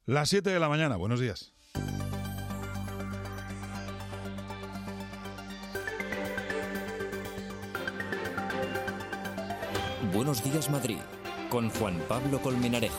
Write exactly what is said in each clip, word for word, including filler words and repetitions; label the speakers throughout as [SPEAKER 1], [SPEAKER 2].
[SPEAKER 1] Las siete de la mañana, buenos días.
[SPEAKER 2] Buenos días, Madrid, con Juan Pablo Colmenarejo.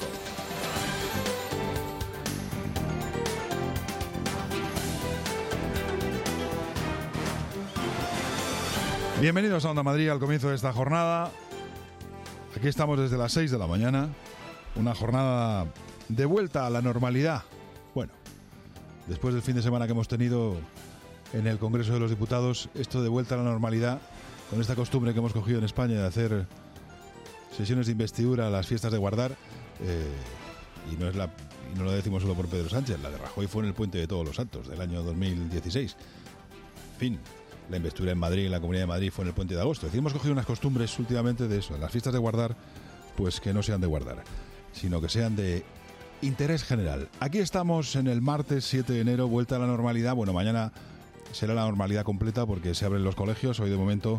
[SPEAKER 1] Bienvenidos a Onda Madrid al comienzo de esta jornada. Aquí estamos desde las seis de la mañana. Una jornada de vuelta a la normalidad. Bueno, después del fin de semana que hemos tenido en el Congreso de los Diputados, esto de vuelta a la normalidad, con esta costumbre que hemos cogido en España de hacer sesiones de investidura a las fiestas de Guardar, eh, y no es la y no lo decimos solo por Pedro Sánchez, la de Rajoy fue en el Puente de Todos los Santos del año dos mil dieciséis. En fin, la investidura en Madrid, en la Comunidad de Madrid, fue en el Puente de Agosto. Es decir, hemos cogido unas costumbres últimamente de eso, las fiestas de Guardar, pues que no sean de Guardar, sino que sean de interés general. Aquí estamos en el martes siete de enero, vuelta a la normalidad. Bueno, mañana será la normalidad completa porque se abren los colegios. Hoy de momento,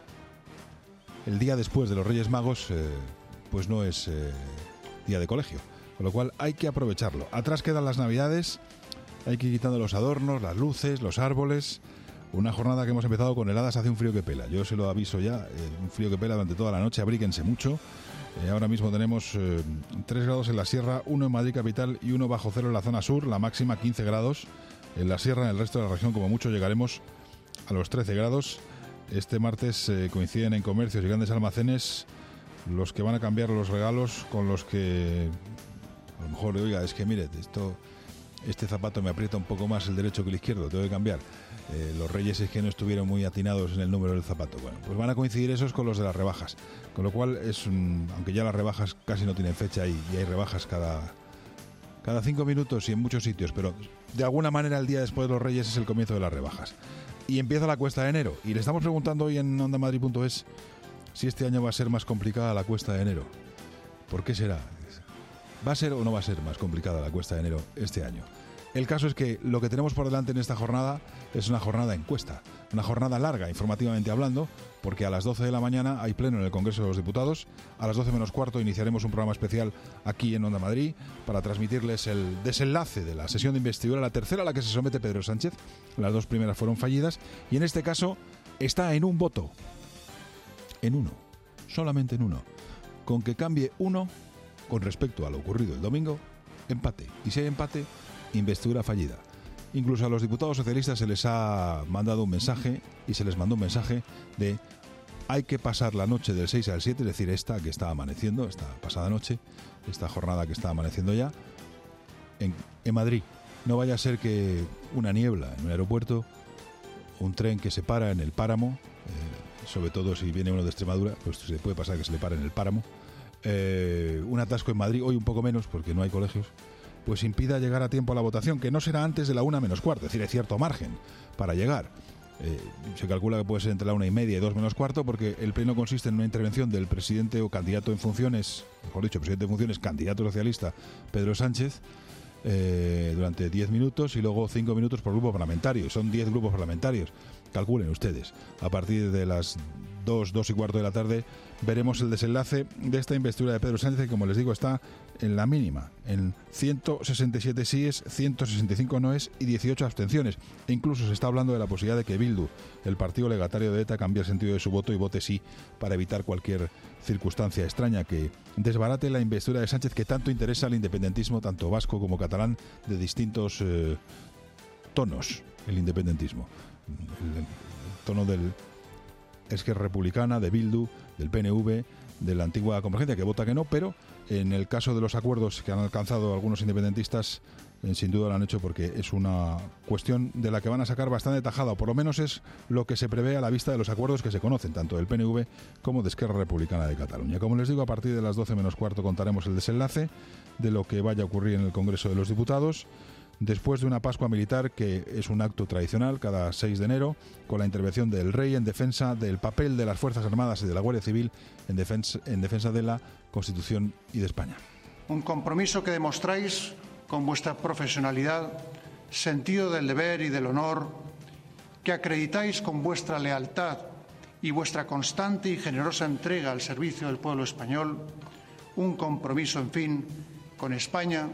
[SPEAKER 1] el día después de los Reyes Magos, eh, pues no es eh, día de colegio, con lo cual hay que aprovecharlo. Atrás quedan las Navidades, hay que ir quitando los adornos, las luces, los árboles. Una jornada que hemos empezado con heladas, hace un frío que pela. Yo se lo aviso ya, eh, un frío que pela durante toda la noche, abríguense mucho. Eh, ahora mismo tenemos eh, tres grados en la sierra, uno en Madrid capital y uno bajo cero en la zona sur, la máxima quince grados. En la sierra, en el resto de la región, como mucho, llegaremos a los trece grados. Este martes eh, coinciden en comercios y grandes almacenes los que van a cambiar los regalos con los que, a lo mejor, oiga, es que mire, esto, este zapato me aprieta un poco más el derecho que el izquierdo, tengo que cambiar. Eh, los reyes es que no estuvieron muy atinados en el número del zapato. Bueno, pues van a coincidir esos con los de las rebajas, con lo cual es un, aunque ya las rebajas casi no tienen fecha y, y hay rebajas cada cada cinco minutos y en muchos sitios, pero de alguna manera el día después de los reyes es el comienzo de las rebajas y empieza la cuesta de enero. Y le estamos preguntando hoy en onda madrid punto es si este año va a ser más complicada la cuesta de enero. ¿Por qué será? ¿Va a ser o no va a ser más complicada la cuesta de enero este año? El caso es que lo que tenemos por delante en esta jornada es una jornada encuesta, una jornada larga informativamente hablando, porque a las doce de la mañana hay pleno en el Congreso de los Diputados, a las doce menos cuarto iniciaremos un programa especial aquí en Onda Madrid para transmitirles el desenlace de la sesión de investidura, la tercera a la que se somete Pedro Sánchez. Las dos primeras fueron fallidas y en este caso está en un voto, en uno, solamente en uno, con que cambie uno con respecto a lo ocurrido el domingo, empate, y si hay empate, investidura fallida. Incluso a los diputados socialistas se les ha mandado un mensaje y se les mandó un mensaje de hay que pasar la noche del seis al siete, es decir, esta que está amaneciendo, esta pasada noche, esta jornada que está amaneciendo ya, en, en Madrid. No vaya a ser que una niebla en un aeropuerto, un tren que se para en el páramo, eh, sobre todo si viene uno de Extremadura, pues se puede pasar que se le pare en el páramo, eh, un atasco en Madrid, hoy un poco menos porque no hay colegios, pues impida llegar a tiempo a la votación, que no será antes de la una menos cuarto, es decir, hay cierto margen para llegar. Eh, se calcula que puede ser entre la una y media y dos menos cuarto, porque el pleno consiste en una intervención del presidente o candidato en funciones, mejor dicho, presidente en funciones, candidato socialista, Pedro Sánchez, eh, durante diez minutos y luego cinco minutos por grupo parlamentario. Son diez grupos parlamentarios. Calculen ustedes. A partir de las dos, dos y cuarto de la tarde veremos el desenlace de esta investidura de Pedro Sánchez, que, como les digo, está en la mínima, en ciento sesenta y siete síes, ciento sesenta y cinco noes y dieciocho abstenciones. E incluso se está hablando de la posibilidad de que Bildu, el partido legatario de ETA, cambie el sentido de su voto y vote sí para evitar cualquier circunstancia extraña que desbarate la investidura de Sánchez, que tanto interesa al independentismo, tanto vasco como catalán, de distintos eh, tonos, el independentismo. El, el tono del Esquerra Republicana, de Bildu, del P N V, de la antigua Convergencia, que vota que no, pero en el caso de los acuerdos que han alcanzado algunos independentistas, eh, sin duda lo han hecho porque es una cuestión de la que van a sacar bastante tajada, o por lo menos es lo que se prevé a la vista de los acuerdos que se conocen, tanto del P N V como de Esquerra Republicana de Cataluña. Como les digo, a partir de las doce menos cuarto contaremos el desenlace de lo que vaya a ocurrir en el Congreso de los Diputados, después de una Pascua Militar, que es un acto tradicional cada seis de enero, con la intervención del Rey en defensa del papel de las Fuerzas Armadas y de la Guardia Civil en defensa, en defensa de la Constitución y de España.
[SPEAKER 3] Un compromiso que demostráis con vuestra profesionalidad, sentido del deber y del honor, que acreditáis con vuestra lealtad y vuestra constante y generosa entrega al servicio del pueblo español, un compromiso, en fin, con España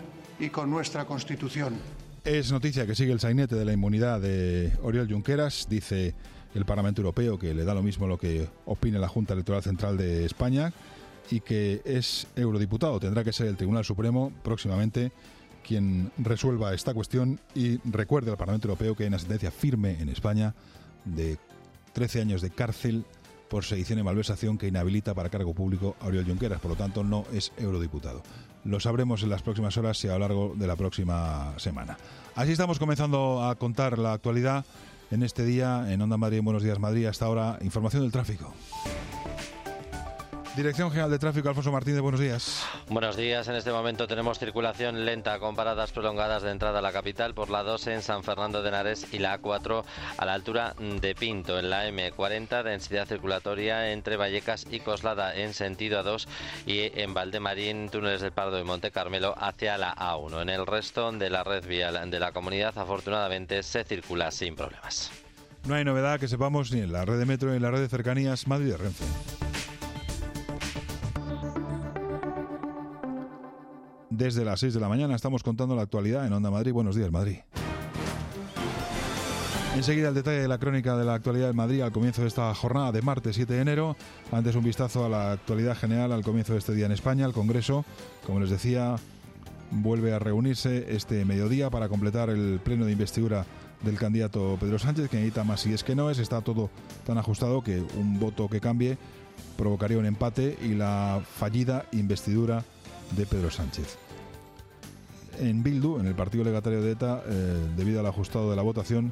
[SPEAKER 3] y con nuestra Constitución.
[SPEAKER 1] Es noticia que sigue el sainete de la inmunidad de Oriol Junqueras. Dice el Parlamento Europeo que le da lo mismo lo que opine la Junta Electoral Central de España y que es eurodiputado. Tendrá que ser el Tribunal Supremo próximamente quien resuelva esta cuestión y recuerde al Parlamento Europeo que hay una sentencia firme en España de trece años de cárcel por sedición y malversación que inhabilita para cargo público a Oriol Junqueras. Por lo tanto, no es eurodiputado. Lo sabremos en las próximas horas y a lo largo de la próxima semana. Así estamos comenzando a contar la actualidad en este día en Onda Madrid, en Buenos Días Madrid. Hasta ahora, información del tráfico. Dirección General de Tráfico, Alfonso Martínez, buenos días.
[SPEAKER 4] Buenos días. En este momento tenemos circulación lenta con paradas prolongadas de entrada a la capital por la dos en San Fernando de Henares y la A cuatro a la altura de Pinto. En la eme cuarenta, densidad circulatoria entre Vallecas y Coslada en sentido A dos y en Valdemarín, túneles del Pardo y Monte Carmelo hacia la A uno. En el resto de la red vial de la comunidad, afortunadamente, se circula sin problemas.
[SPEAKER 1] No hay novedad que sepamos ni en la red de metro ni en la red de cercanías Madrid de Renfe. Desde las seis de la mañana estamos contando la actualidad en Onda Madrid. Buenos días, Madrid. Enseguida el detalle de la crónica de la actualidad en Madrid al comienzo de esta jornada de martes siete de enero. Antes un vistazo a la actualidad general al comienzo de este día en España. El Congreso, como les decía, vuelve a reunirse este mediodía para completar el pleno de investidura del candidato Pedro Sánchez, que necesita más si es que no es. Está todo tan ajustado que un voto que cambie provocaría un empate y la fallida investidura de Pedro Sánchez. En Bildu, en el partido legatario de ETA, eh, debido al ajustado de la votación,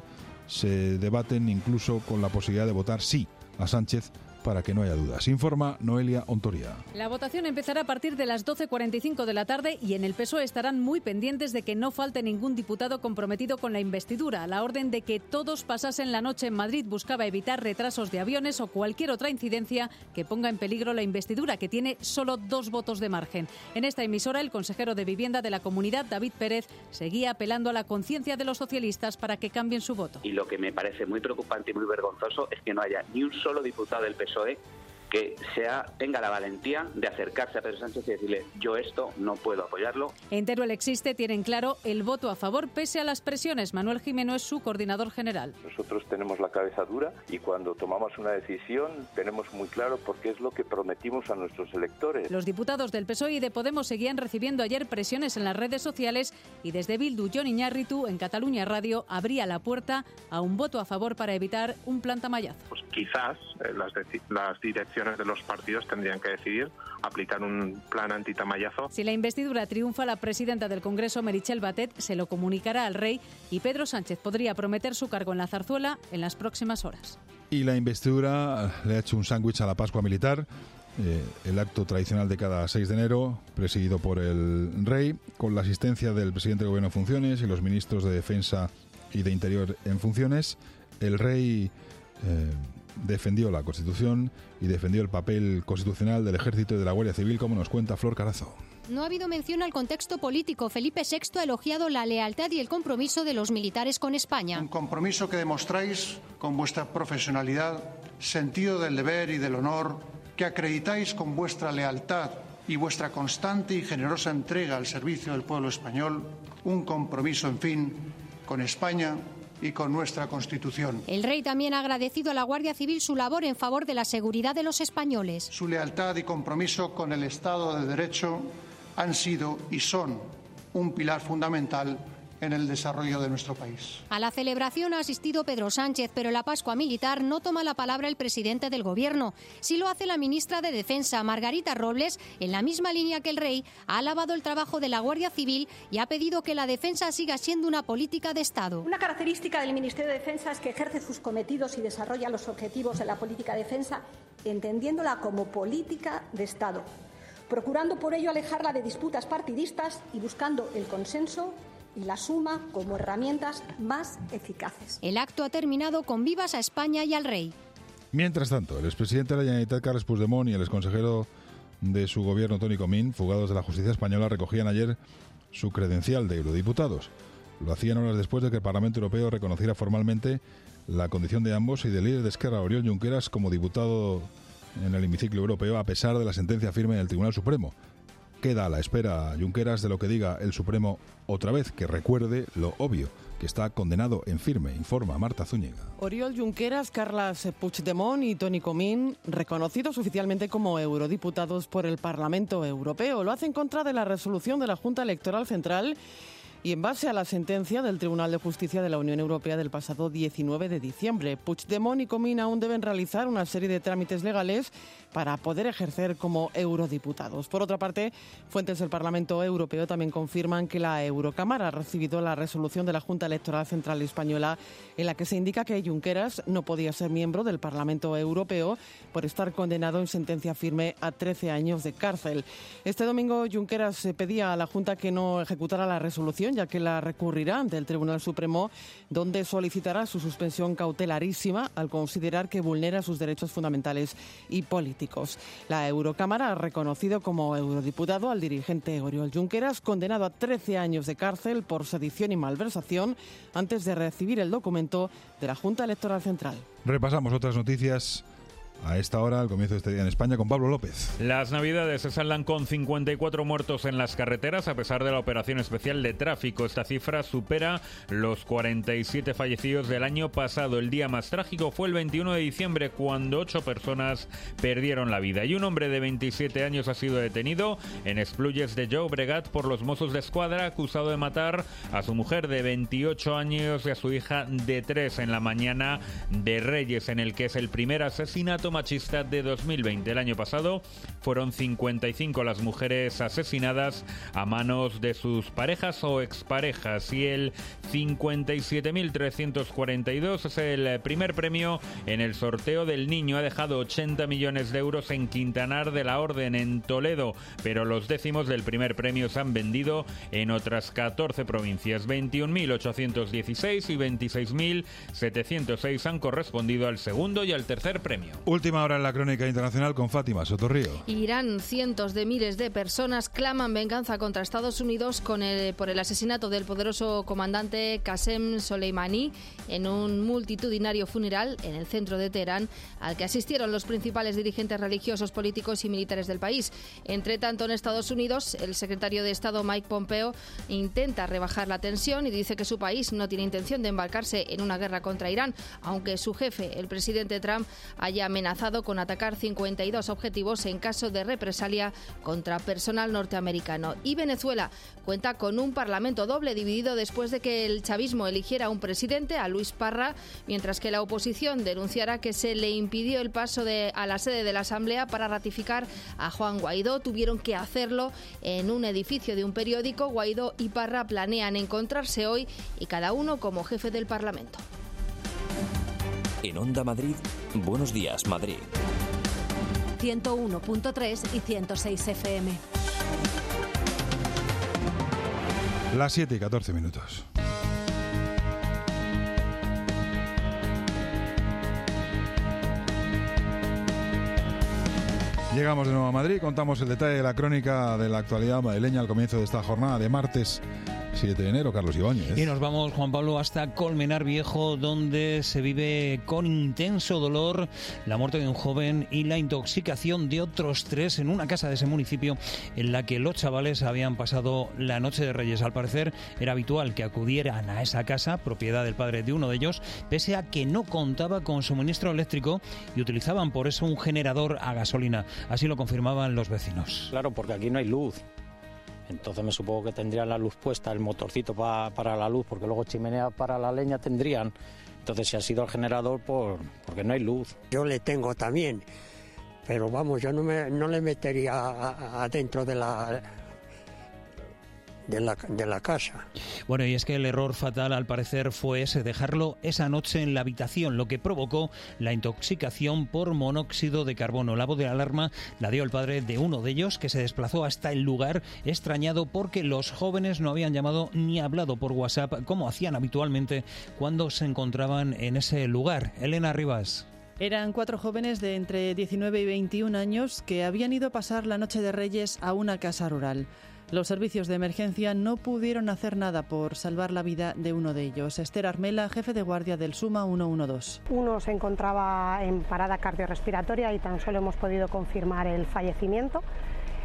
[SPEAKER 1] se debaten incluso con la posibilidad de votar sí a Sánchez para que no haya dudas. Informa Noelia Ontoria.
[SPEAKER 5] La votación empezará a partir de las doce cuarenta y cinco de la tarde y en el P S O E estarán muy pendientes de que no falte ningún diputado comprometido con la investidura. La orden de que todos pasasen la noche en Madrid buscaba evitar retrasos de aviones o cualquier otra incidencia que ponga en peligro la investidura, que tiene solo dos votos de margen. En esta emisora, el consejero de Vivienda de la Comunidad, David Pérez, seguía apelando a la conciencia de los socialistas para que cambien su voto.
[SPEAKER 6] Y lo que me parece muy preocupante y muy vergonzoso es que no haya ni un solo diputado del P S O E que sea, tenga la valentía de acercarse a Pedro Sánchez y decirle: yo esto no puedo apoyarlo.
[SPEAKER 5] En Teruel Existe tienen claro el voto a favor pese a las presiones. Manuel Jimeno es su coordinador general.
[SPEAKER 7] Nosotros tenemos la cabeza dura y cuando tomamos una decisión tenemos muy claro por qué es lo que prometimos a nuestros electores.
[SPEAKER 5] Los diputados del P S O E y de Podemos seguían recibiendo ayer presiones en las redes sociales y desde Bildu, Jon Iñárritu, en Cataluña Radio, abría la puerta a un voto a favor para evitar un plan Tamallazo.
[SPEAKER 8] Pues quizás eh, las, las direcciones de los partidos tendrían que decidir aplicar un plan antitamallazo.
[SPEAKER 5] Si la investidura triunfa, la presidenta del Congreso, Meritxell Batet, se lo comunicará al rey y Pedro Sánchez podría prometer su cargo en la zarzuela en las próximas horas.
[SPEAKER 1] Y la investidura le ha hecho un sándwich a la Pascua Militar, eh, el acto tradicional de cada seis de enero, presidido por el rey, con la asistencia del presidente del Gobierno en funciones y los ministros de Defensa y de Interior en funciones. El rey eh, defendió la Constitución y defendió el papel constitucional del Ejército y de la Guardia Civil, como nos cuenta Flor Carazo.
[SPEAKER 9] No ha habido mención al contexto político. Felipe sexto ha elogiado la lealtad y el compromiso de los militares con España.
[SPEAKER 3] Un compromiso que demostráis con vuestra profesionalidad, sentido del deber y del honor, que acreditáis con vuestra lealtad y vuestra constante y generosa entrega al servicio del pueblo español. Un compromiso, en fin, con España y con nuestra Constitución.
[SPEAKER 9] El rey también ha agradecido a la Guardia Civil su labor en favor de la seguridad de los españoles.
[SPEAKER 3] Su lealtad y compromiso con el Estado de Derecho han sido y son un pilar fundamental en el desarrollo de nuestro país.
[SPEAKER 9] A la celebración ha asistido Pedro Sánchez, pero en la Pascua Militar no toma la palabra el presidente del Gobierno. Sí lo hace la ministra de Defensa, Margarita Robles, en la misma línea que el rey, ha alabado el trabajo de la Guardia Civil y ha pedido que la defensa siga siendo una política de Estado.
[SPEAKER 10] Una característica del Ministerio de Defensa es que ejerce sus cometidos y desarrolla los objetivos de la política de defensa, entendiéndola como política de Estado, procurando por ello alejarla de disputas partidistas y buscando el consenso y la suma como herramientas más eficaces.
[SPEAKER 9] El acto ha terminado con vivas a España y al rey.
[SPEAKER 1] Mientras tanto, el expresidente de la Generalitat, Carles Puigdemont, y el exconsejero de su gobierno, Toni Comín, fugados de la justicia española, recogían ayer su credencial de eurodiputados. Lo hacían horas después de que el Parlamento Europeo reconociera formalmente la condición de ambos y del líder de Esquerra, Oriol Junqueras, como diputado en el hemiciclo europeo, a pesar de la sentencia firme del Tribunal Supremo. queda a la espera Junqueras de lo que diga el Supremo otra vez, que recuerde lo obvio, que está condenado en firme, informa Marta Zúñiga.
[SPEAKER 11] Oriol Junqueras, Carles Puigdemont y Toni Comín, reconocidos oficialmente como eurodiputados por el Parlamento Europeo, lo hacen en contra de la resolución de la Junta Electoral Central y en base a la sentencia del Tribunal de Justicia de la Unión Europea del pasado diecinueve de diciembre. Puigdemont y Comín aún deben realizar una serie de trámites legales para poder ejercer como eurodiputados. Por otra parte, fuentes del Parlamento Europeo también confirman que la Eurocámara ha recibido la resolución de la Junta Electoral Central Española en la que se indica que Junqueras no podía ser miembro del Parlamento Europeo por estar condenado en sentencia firme a trece años de cárcel. Este domingo Junqueras pedía a la Junta que no ejecutara la resolución, ya que la recurrirá ante el Tribunal Supremo, donde solicitará su suspensión cautelarísima al considerar que vulnera sus derechos fundamentales y políticos. La Eurocámara ha reconocido como eurodiputado al dirigente Oriol Junqueras, condenado a trece años de cárcel por sedición y malversación, antes de recibir el documento de la Junta Electoral Central.
[SPEAKER 1] Repasamos otras noticias a esta hora, al comienzo de este día en España, con Pablo López.
[SPEAKER 12] Las Navidades se saldan con cincuenta y cuatro muertos en las carreteras, a pesar de la operación especial de tráfico. Esta cifra supera los cuarenta y siete fallecidos del año pasado. El día más trágico fue el veintiuno de diciembre, cuando ocho personas perdieron la vida. Y un hombre de veintisiete años ha sido detenido en Esplugues de Llobregat por los Mossos d'Esquadra, acusado de matar a su mujer de veintiocho años y a su hija de tres en la mañana de Reyes, en el que es el primer asesinato machista de dos mil veinte. El año pasado fueron cincuenta y cinco las mujeres asesinadas a manos de sus parejas o exparejas, y el cincuenta y siete mil trescientos cuarenta y dos es el primer premio en el sorteo del Niño. Ha dejado ochenta millones de euros en Quintanar de la Orden, en Toledo, pero los décimos del primer premio se han vendido en otras catorce provincias. veintiún mil ochocientos dieciséis y veintiséis mil setecientos seis han correspondido al segundo y al tercer premio.
[SPEAKER 1] Última hora en la crónica internacional con Fátima Sotorrío.
[SPEAKER 13] Irán, cientos de miles de personas claman venganza contra Estados Unidos con el, por el asesinato del poderoso comandante Qasem Soleimani en un multitudinario funeral en el centro de Teherán, al que asistieron los principales dirigentes religiosos, políticos y militares del país. Entre tanto, en Estados Unidos, el secretario de Estado Mike Pompeo intenta rebajar la tensión y dice que su país no tiene intención de embarcarse en una guerra contra Irán, aunque su jefe, el presidente Trump, haya amenazado con atacar cincuenta y dos objetivos en caso de represalia contra personal norteamericano. Y Venezuela cuenta con un parlamento doble, dividido después de que el chavismo eligiera un presidente, a Luis Parra, mientras que la oposición denunciará que se le impidió el paso de, a la sede de la Asamblea para ratificar a Juan Guaidó. Tuvieron que hacerlo en un edificio de un periódico. Guaidó y Parra planean encontrarse hoy, y cada uno como jefe del Parlamento.
[SPEAKER 2] En Onda Madrid, Buenos Días, Madrid.
[SPEAKER 5] ciento uno punto tres y ciento seis F M.
[SPEAKER 1] Las siete y catorce minutos. Llegamos de nuevo a Madrid, contamos el detalle de la crónica de la actualidad madrileña al comienzo de esta jornada de martes siete de enero. Carlos Ibáñez.
[SPEAKER 14] Y nos vamos, Juan Pablo, hasta Colmenar Viejo, donde se vive con intenso dolor la muerte de un joven y la intoxicación de otros tres en una casa de ese municipio en la que los chavales habían pasado la noche de Reyes. Al parecer era habitual que acudieran a esa casa, propiedad del padre de uno de ellos, pese a que no contaba con suministro eléctrico y utilizaban por eso un generador a gasolina. Así lo confirmaban los vecinos.
[SPEAKER 15] Claro, porque aquí no hay luz. Entonces me supongo que tendrían la luz puesta, el motorcito pa, para la luz, porque luego chimenea para la leña tendrían. Entonces si ha sido el generador, por, porque no hay luz.
[SPEAKER 16] Yo le tengo también, pero vamos, yo no, me, no le metería adentro de la... De la, de la casa.
[SPEAKER 14] Bueno, y es que el error fatal al parecer fue ese, dejarlo esa noche en la habitación, lo que provocó la intoxicación por monóxido de carbono. La voz de alarma la dio el padre de uno de ellos, que se desplazó hasta el lugar extrañado porque los jóvenes no habían llamado ni hablado por WhatsApp como hacían habitualmente cuando se encontraban en ese lugar. Elena Rivas.
[SPEAKER 17] Eran cuatro jóvenes de entre diecinueve y veintiún años que habían ido a pasar la noche de Reyes a una casa rural. Los servicios de emergencia no pudieron hacer nada por salvar la vida de uno de ellos. Esther Armela, jefe de guardia del SUMA ciento doce.
[SPEAKER 18] Uno se encontraba en parada cardiorrespiratoria y tan solo hemos podido confirmar el fallecimiento.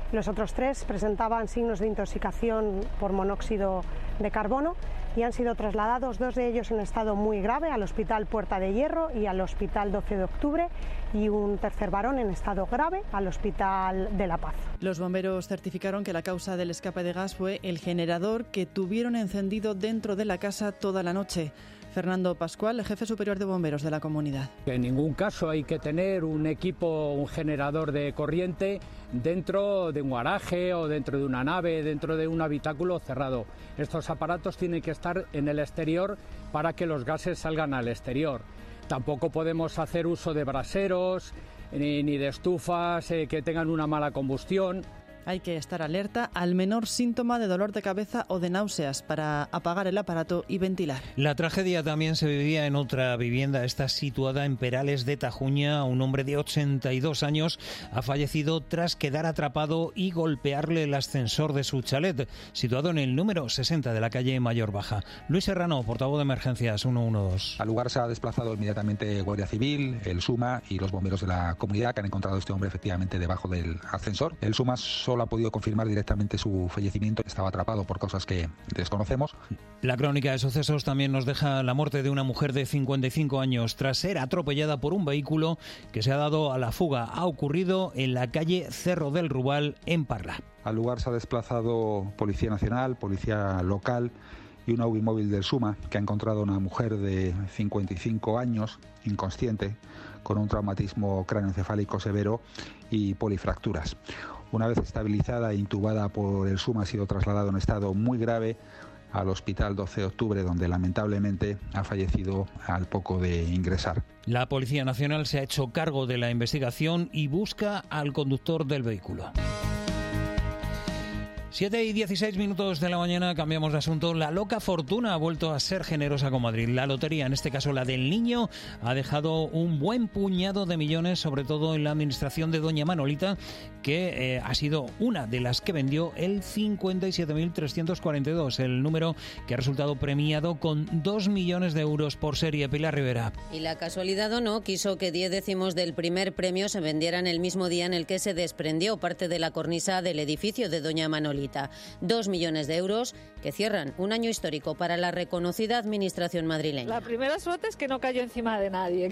[SPEAKER 18] Los otros tres presentaban signos de intoxicación por monóxido de carbono y han sido trasladados, dos de ellos en estado muy grave, al Hospital Puerta de Hierro y al Hospital doce de octubre, y un tercer varón en estado grave al Hospital de La Paz.
[SPEAKER 17] Los bomberos certificaron que la causa del escape de gas fue el generador que tuvieron encendido dentro de la casa toda la noche. Fernando Pascual, jefe superior de bomberos de la comunidad.
[SPEAKER 19] En ningún caso hay que tener un equipo, un generador de corriente dentro de un garaje o dentro de una nave, dentro de un habitáculo cerrado. Estos aparatos tienen que estar en el exterior para que los gases salgan al exterior. Tampoco podemos hacer uso de braseros ni, ni de estufas eh, que tengan una mala combustión.
[SPEAKER 17] Hay que estar alerta al menor síntoma de dolor de cabeza o de náuseas para apagar el aparato y ventilar.
[SPEAKER 14] La tragedia también se vivía en otra vivienda, esta situada en Perales de Tajuña. Un hombre de ochenta y dos años ha fallecido tras quedar atrapado y golpearle el ascensor de su chalet, situado en el número sesenta de la calle Mayor Baja. Luis Serrano, portavoz de Emergencias ciento doce.
[SPEAKER 20] Al lugar se ha desplazado inmediatamente Guardia Civil, el SUMA y los bomberos de la comunidad, que han encontrado a este hombre efectivamente debajo del ascensor. El SUMA solo ha podido confirmar directamente su fallecimiento. Estaba atrapado por causas que desconocemos.
[SPEAKER 14] La crónica de sucesos también nos deja la muerte de una mujer de cincuenta y cinco años tras ser atropellada por un vehículo que se ha dado a la fuga. Ha ocurrido en la calle Cerro del Rubal, en Parla.
[SPEAKER 20] Al lugar se ha desplazado Policía Nacional, Policía Local y una U B I móvil del SUMA, que ha encontrado a una mujer de cincuenta y cinco años, inconsciente, con un traumatismo cráneoencefálico severo y polifracturas. Una vez estabilizada e intubada por el SUMA, ha sido trasladado en estado muy grave al Hospital doce de octubre, donde lamentablemente ha fallecido al poco de ingresar.
[SPEAKER 14] La Policía Nacional se ha hecho cargo de la investigación y busca al conductor del vehículo. siete y dieciséis minutos de la mañana, cambiamos de asunto. La loca fortuna ha vuelto a ser generosa con Madrid. La lotería, en este caso la del Niño, ha dejado un buen puñado de millones, sobre todo en la administración de doña Manolita, que eh, ha sido una de las que vendió el cincuenta y siete mil trescientos cuarenta y dos, el número que ha resultado premiado con dos millones de euros por serie. Pilar Rivera.
[SPEAKER 21] Y la casualidad o no quiso que diez décimos del primer premio se vendieran el mismo día en el que se desprendió parte de la cornisa del edificio de doña Manolita. Dos millones de euros que cierran un año histórico para la reconocida administración madrileña.
[SPEAKER 22] La primera suerte es que no cayó encima de nadie.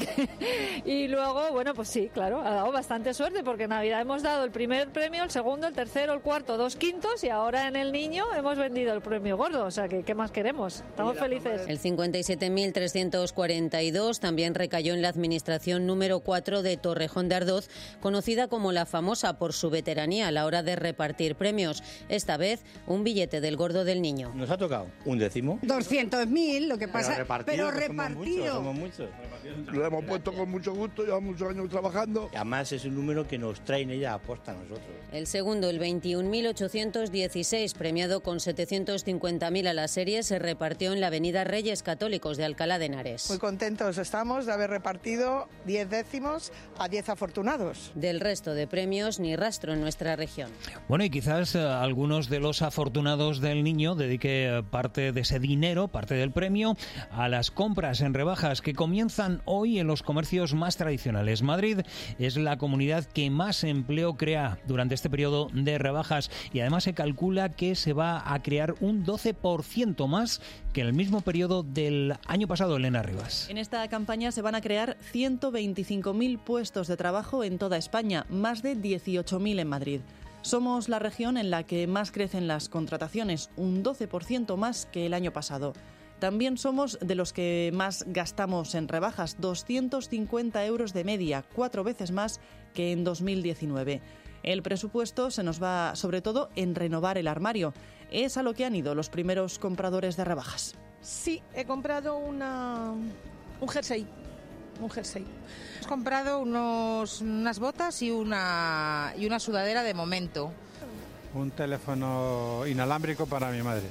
[SPEAKER 22] Y luego, bueno, pues sí, claro, ha dado bastante suerte porque en Navidad hemos dado el primer premio, el segundo, el tercero, el cuarto, dos quintos y ahora en el Niño hemos vendido el premio gordo. O sea, que ¿qué más queremos? Estamos felices.
[SPEAKER 21] El cincuenta y siete mil trescientos cuarenta y dos también recayó en la administración número cuatro de Torrejón de Ardoz, conocida como la famosa por su veteranía a la hora de repartir premios. Esta vez, un billete del gordo del Niño.
[SPEAKER 23] ¿Nos ha tocado un décimo?
[SPEAKER 24] doscientos mil, lo que pasa,
[SPEAKER 23] pero repartido.
[SPEAKER 24] Pero
[SPEAKER 23] que
[SPEAKER 24] repartido.
[SPEAKER 23] Somos muchos, somos muchos.
[SPEAKER 25] Lo hemos puesto con mucho gusto, llevamos muchos años trabajando.
[SPEAKER 23] Y además es un número que nos traen ella a posta a nosotros.
[SPEAKER 21] El segundo, el veintiún mil ochocientos dieciséis, premiado con setecientos cincuenta mil a la serie, se repartió en la avenida Reyes Católicos de Alcalá de Henares.
[SPEAKER 24] Muy contentos estamos de haber repartido diez décimos a diez afortunados.
[SPEAKER 21] Del resto de premios, ni rastro en nuestra región.
[SPEAKER 14] Bueno, y quizás eh, algunos de los afortunados del Niño dedique parte de ese dinero, parte del premio, a las compras en rebajas que comienzan hoy en los comercios más tradicionales. Madrid es la comunidad que más empleo crea durante este periodo de rebajas y además se calcula que se va a crear un doce por ciento más que en el mismo periodo del año pasado. Elena Rivas.
[SPEAKER 17] En esta campaña se van a crear ciento veinticinco mil puestos de trabajo en toda España, más de dieciocho mil en Madrid. Somos la región en la que más crecen las contrataciones, un doce por ciento más que el año pasado. También somos de los que más gastamos en rebajas, doscientos cincuenta euros de media, cuatro veces más que en dos mil diecinueve. El presupuesto se nos va sobre todo en renovar el armario. Es a lo que han ido los primeros compradores de rebajas.
[SPEAKER 24] Sí, he comprado una, un jersey. Un jersey.
[SPEAKER 26] Hemos comprado unos, unas botas y una, y una sudadera de momento.
[SPEAKER 27] Un teléfono inalámbrico para mi madre.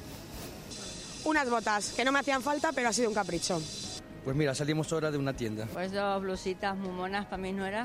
[SPEAKER 24] Unas botas, que no me hacían falta, pero ha sido un capricho.
[SPEAKER 28] Pues mira, salimos ahora de una tienda.
[SPEAKER 29] Pues dos blusitas muy monas para mis nueras.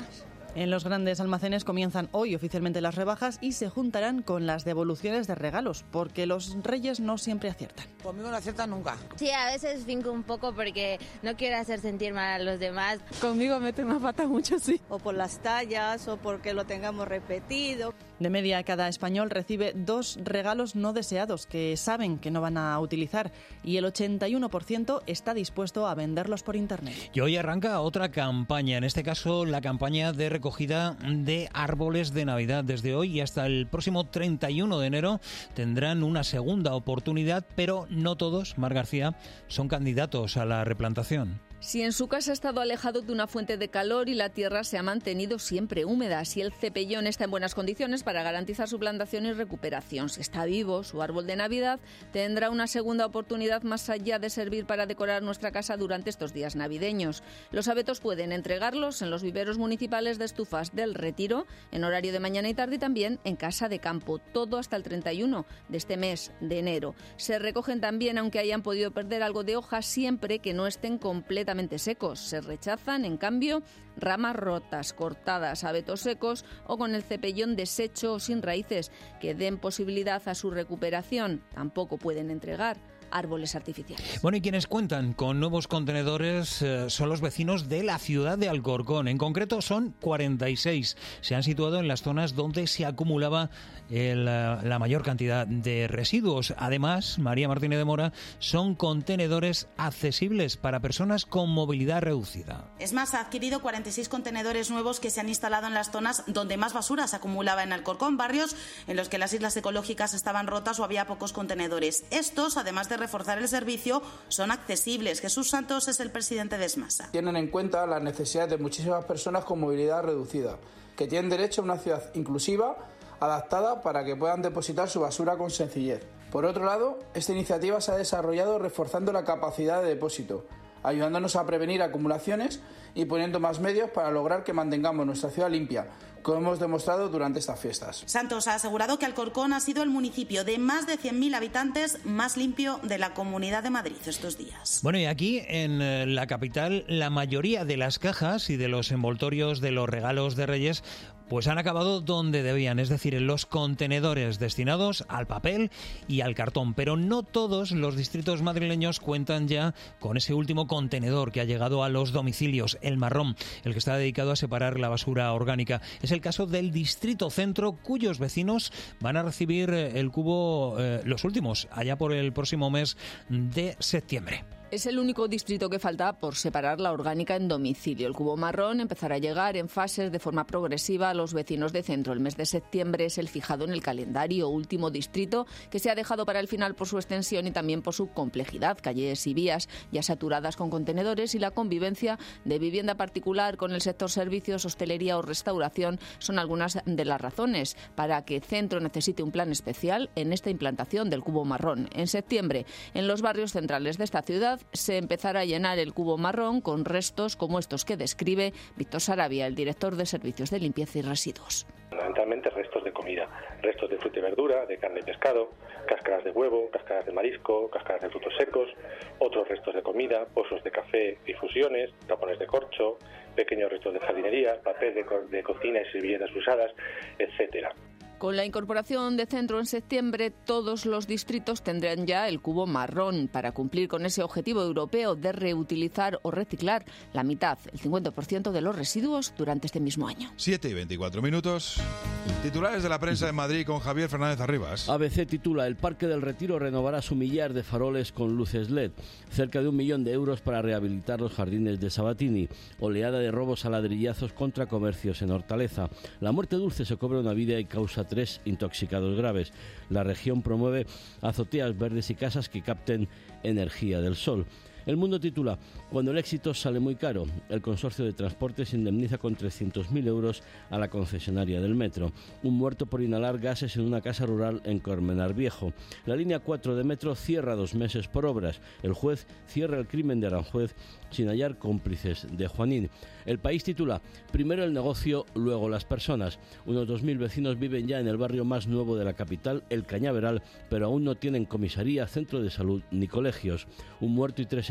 [SPEAKER 17] En los grandes almacenes comienzan hoy oficialmente las rebajas y se juntarán con las devoluciones de regalos, porque los reyes no siempre aciertan.
[SPEAKER 3] Conmigo no aciertan nunca.
[SPEAKER 4] Sí, a veces finco un poco porque no quiero hacer sentir mal a los demás.
[SPEAKER 6] Conmigo meten una pata mucho, sí. O por las tallas o porque lo tengamos repetido.
[SPEAKER 17] De media, cada español recibe dos regalos no deseados que saben que no van a utilizar y el ochenta y uno por ciento está dispuesto a venderlos por internet.
[SPEAKER 14] Y hoy arranca otra campaña, en este caso la campaña de recogida de árboles de Navidad. Desde hoy y hasta el próximo treinta y uno de enero tendrán una segunda oportunidad, pero no todos, Mar García, son candidatos a la replantación.
[SPEAKER 7] Si en su casa ha estado alejado de una fuente de calor y la tierra se ha mantenido siempre húmeda, si el cepellón está en buenas condiciones para garantizar su plantación y recuperación, si está vivo, su árbol de Navidad tendrá una segunda oportunidad más allá de servir para decorar nuestra casa durante estos días navideños. Los abetos pueden entregarlos en los viveros municipales de Estufas del Retiro, en horario de mañana y tarde y también en casa de campo, todo hasta el treinta y uno de este mes de enero. Se recogen también, aunque hayan podido perder algo de hojas, siempre que no estén completamente secos. Se rechazan, en cambio, ramas rotas, cortadas, abetos secos o con el cepellón deshecho o sin raíces que den posibilidad a su recuperación. Tampoco pueden entregar árboles artificiales.
[SPEAKER 14] Bueno, y quienes cuentan con nuevos contenedores eh, son los vecinos de la ciudad de Alcorcón. En concreto son cuarenta y seis. Se han situado en las zonas donde se acumulaba el, la mayor cantidad de residuos. Además, María Martínez de Mora, son contenedores accesibles para personas con movilidad reducida.
[SPEAKER 8] ESMAS ha adquirido cuarenta y seis contenedores nuevos que se han instalado en las zonas donde más basura se acumulaba en Alcorcón, barrios en los que las islas ecológicas estaban rotas o había pocos contenedores. Estos, además de reforzar el servicio, son accesibles. Jesús Santos es el presidente de ESMASA.
[SPEAKER 9] Tienen en cuenta las necesidades de muchísimas personas con movilidad reducida, que tienen derecho a una ciudad inclusiva, adaptada para que puedan depositar su basura con sencillez. Por otro lado, esta iniciativa se ha desarrollado reforzando la capacidad de depósito, ayudándonos a prevenir acumulaciones y poniendo más medios para lograr que mantengamos nuestra ciudad limpia, como hemos demostrado durante estas fiestas.
[SPEAKER 8] Santos ha asegurado que Alcorcón ha sido el municipio de más de cien mil habitantes más limpio de la Comunidad de Madrid estos días.
[SPEAKER 14] Bueno, y aquí en la capital la mayoría de las cajas y de los envoltorios de los regalos de Reyes pues han acabado donde debían, es decir, en los contenedores destinados al papel y al cartón. Pero no todos los distritos madrileños cuentan ya con ese último contenedor que ha llegado a los domicilios, el marrón, el que está dedicado a separar la basura orgánica. Es el caso del Distrito Centro, cuyos vecinos van a recibir el cubo, eh, los últimos, allá por el próximo mes de septiembre.
[SPEAKER 7] Es el único distrito que falta por separar la orgánica en domicilio. El cubo marrón empezará a llegar en fases de forma progresiva a los vecinos de centro. El mes de septiembre es el fijado en el calendario, último distrito que se ha dejado para el final por su extensión y también por su complejidad. Calles y vías ya saturadas con contenedores y la convivencia de vivienda particular con el sector servicios, hostelería o restauración son algunas de las razones para que Centro necesite un plan especial en esta implantación del cubo marrón. En septiembre, en los barrios centrales de esta ciudad, se empezará a llenar el cubo marrón con restos como estos que describe Víctor Sarabia, el director de Servicios de Limpieza y Residuos.
[SPEAKER 10] Fundamentalmente restos de comida, restos de fruta y verdura, de carne y pescado, cáscaras de huevo, cáscaras de marisco, cáscaras de frutos secos, otros restos de comida, pozos de café, difusiones, tapones de corcho, pequeños restos de jardinería, papel de, co- de cocina y servilletas usadas, etcétera.
[SPEAKER 7] Con la incorporación de Centro en septiembre, todos los distritos tendrán ya el cubo marrón para cumplir con ese objetivo europeo de reutilizar o reciclar la mitad, el cincuenta por ciento de los residuos durante este mismo año.
[SPEAKER 1] siete y veinticuatro minutos. Titulares de la prensa en Madrid con Javier Fernández Arribas.
[SPEAKER 28] A B C titula: El Parque del Retiro renovará su millar de faroles con luces L E D. Cerca de un millón de euros para rehabilitar los jardines de Sabatini. Oleada de robos a ladrillazos contra comercios en Hortaleza. La muerte dulce se cobra una vida y causa tres intoxicados graves. La región promueve azoteas verdes y casas que capten energía del sol. El Mundo titula: Cuando el éxito sale muy caro, el consorcio de transportes indemniza con trescientos mil euros a la concesionaria del metro. Un muerto por inhalar gases en una casa rural en Colmenar Viejo. La línea cuatro de metro cierra dos meses por obras. El juez cierra el crimen de Aranjuez sin hallar cómplices de Juanín. El País titula: Primero el negocio, luego las personas. Unos dos mil vecinos viven ya en el barrio más nuevo de la capital, el Cañaveral, pero aún no tienen comisaría, centro de salud ni colegios. Un muerto y tres heridos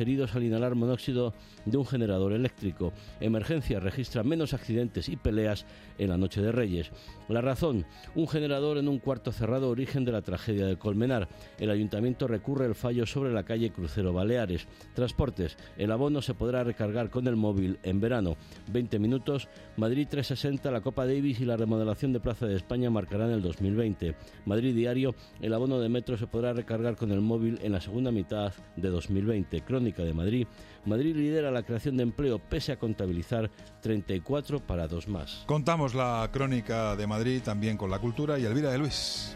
[SPEAKER 28] heridos al inhalar monóxido de un generador eléctrico. Emergencia registra menos accidentes y peleas en la noche de Reyes. La razón, un generador en un cuarto cerrado, origen de la tragedia de Colmenar. El ayuntamiento recurre el fallo sobre la calle Crucero Baleares. Transportes, el abono se podrá recargar con el móvil en verano. veinte minutos, Madrid trescientos sesenta, la Copa Davis y la remodelación de Plaza de España marcarán el dos mil veinte. Madrid Diario, el abono de metro se podrá recargar con el móvil en la segunda mitad de dos mil veinte. Crónica de Madrid, Madrid lidera la creación de empleo pese a contabilizar treinta y cuatro parados más.
[SPEAKER 1] Contamos la crónica de Madrid también con la cultura y Elvira de Luis.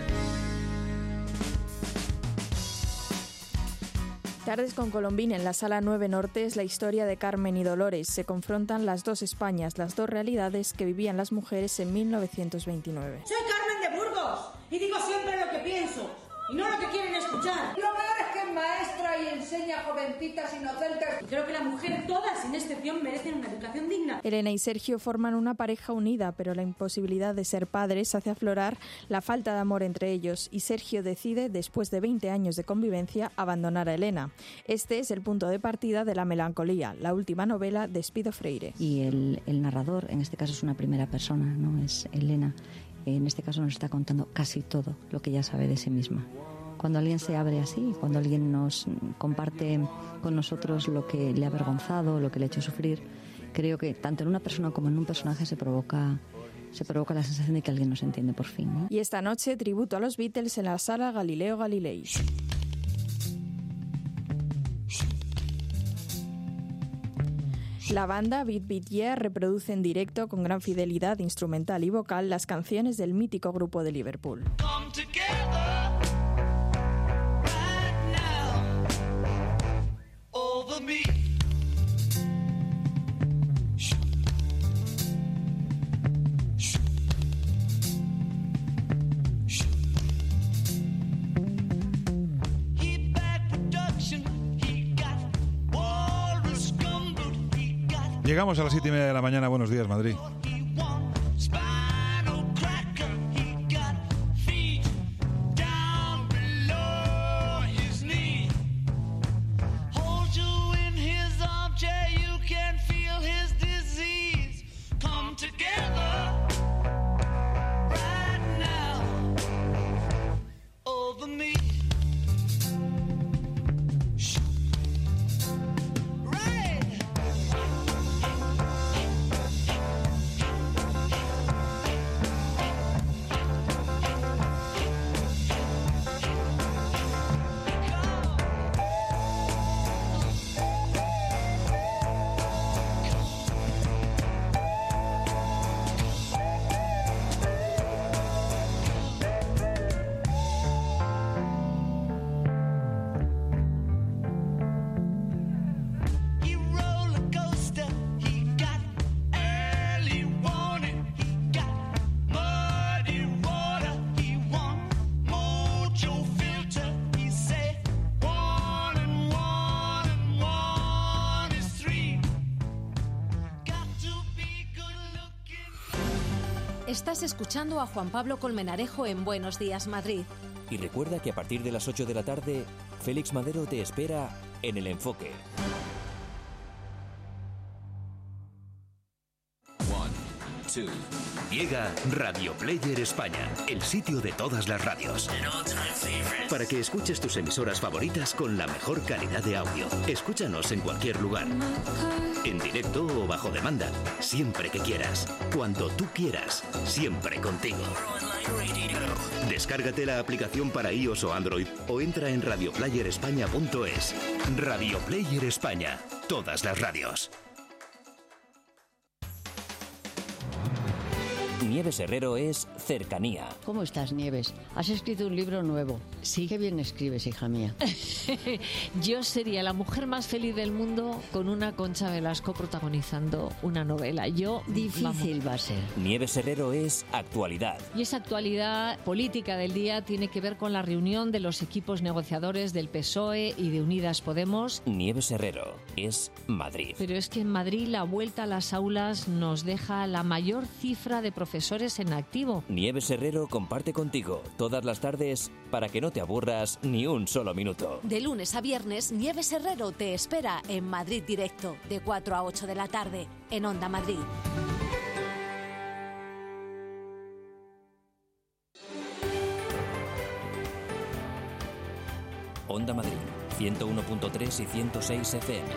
[SPEAKER 2] Tardes con Colombina en la Sala nueve Norte es la historia de Carmen y Dolores. Se confrontan las dos Españas, las dos realidades que vivían las mujeres en mil novecientos veintinueve.
[SPEAKER 3] Soy Carmen de Burgos y digo siempre lo que pienso y no lo que quieren escuchar. Lo peor es que es maestra y enseña a jovencitas inocentes. Y creo que la mujer, todas sin excepción, merecen una educación digna.
[SPEAKER 2] Elena y Sergio forman una pareja unida, pero la imposibilidad de ser padres hace aflorar la falta de amor entre ellos y Sergio decide, después de veinte años de convivencia, abandonar a Elena. Este es el punto de partida de La melancolía, la última novela de Espido Freire.
[SPEAKER 5] Y el, el narrador, en este caso es una primera persona, ¿no? Es Elena. En este caso nos está contando casi todo lo que ella sabe de sí misma. Cuando alguien se abre así, cuando alguien nos comparte con nosotros lo que le ha avergonzado, lo que le ha hecho sufrir, creo que tanto en una persona como en un personaje se provoca, se provoca la sensación de que alguien nos entiende por fin, ¿no?
[SPEAKER 2] Y esta noche, tributo a los Beatles en la Sala Galileo Galilei. La banda Beat Beat Yeah reproduce en directo con gran fidelidad instrumental y vocal las canciones del mítico grupo de Liverpool.
[SPEAKER 1] Llegamos a las siete y media de la mañana. Buenos días, Madrid.
[SPEAKER 11] Estás escuchando a Juan Pablo Colmenarejo en Buenos Días, Madrid.
[SPEAKER 12] Y recuerda que a partir de las ocho de la tarde, Félix Madero te espera en El Enfoque.
[SPEAKER 13] One, two. Llega Radio Player España, el sitio de todas las radios. Para que escuches tus emisoras favoritas con la mejor calidad de audio. Escúchanos en cualquier lugar. En directo o bajo demanda. Siempre que quieras. Cuando tú quieras. Siempre contigo. Descárgate la aplicación para iOS o Android o entra en radio player españa punto es. Radio Player España. Todas las radios.
[SPEAKER 12] Nieves Herrero es cercanía.
[SPEAKER 15] ¿Cómo estás, Nieves? Has escrito un libro nuevo. Sí, qué bien escribes, hija mía.
[SPEAKER 22] Yo sería la mujer más feliz del mundo con una Concha Velasco protagonizando una novela. Yo
[SPEAKER 15] Difícil
[SPEAKER 22] vamos.
[SPEAKER 15] va a ser.
[SPEAKER 12] Nieves Herrero es actualidad.
[SPEAKER 22] Y esa actualidad política del día tiene que ver con la reunión de los equipos negociadores del P S O E y de Unidas Podemos.
[SPEAKER 12] Nieves Herrero es Madrid.
[SPEAKER 22] Pero es que en Madrid la vuelta a las aulas nos deja la mayor cifra de profesores
[SPEAKER 11] asesores en activo.
[SPEAKER 12] Nieves Herrero comparte contigo todas las tardes para que no te aburras ni un solo minuto.
[SPEAKER 11] De lunes a viernes, Nieves Herrero te espera en Madrid Directo, de cuatro a ocho de la tarde, en Onda Madrid.
[SPEAKER 12] Onda Madrid, ciento uno punto tres y ciento seis F M.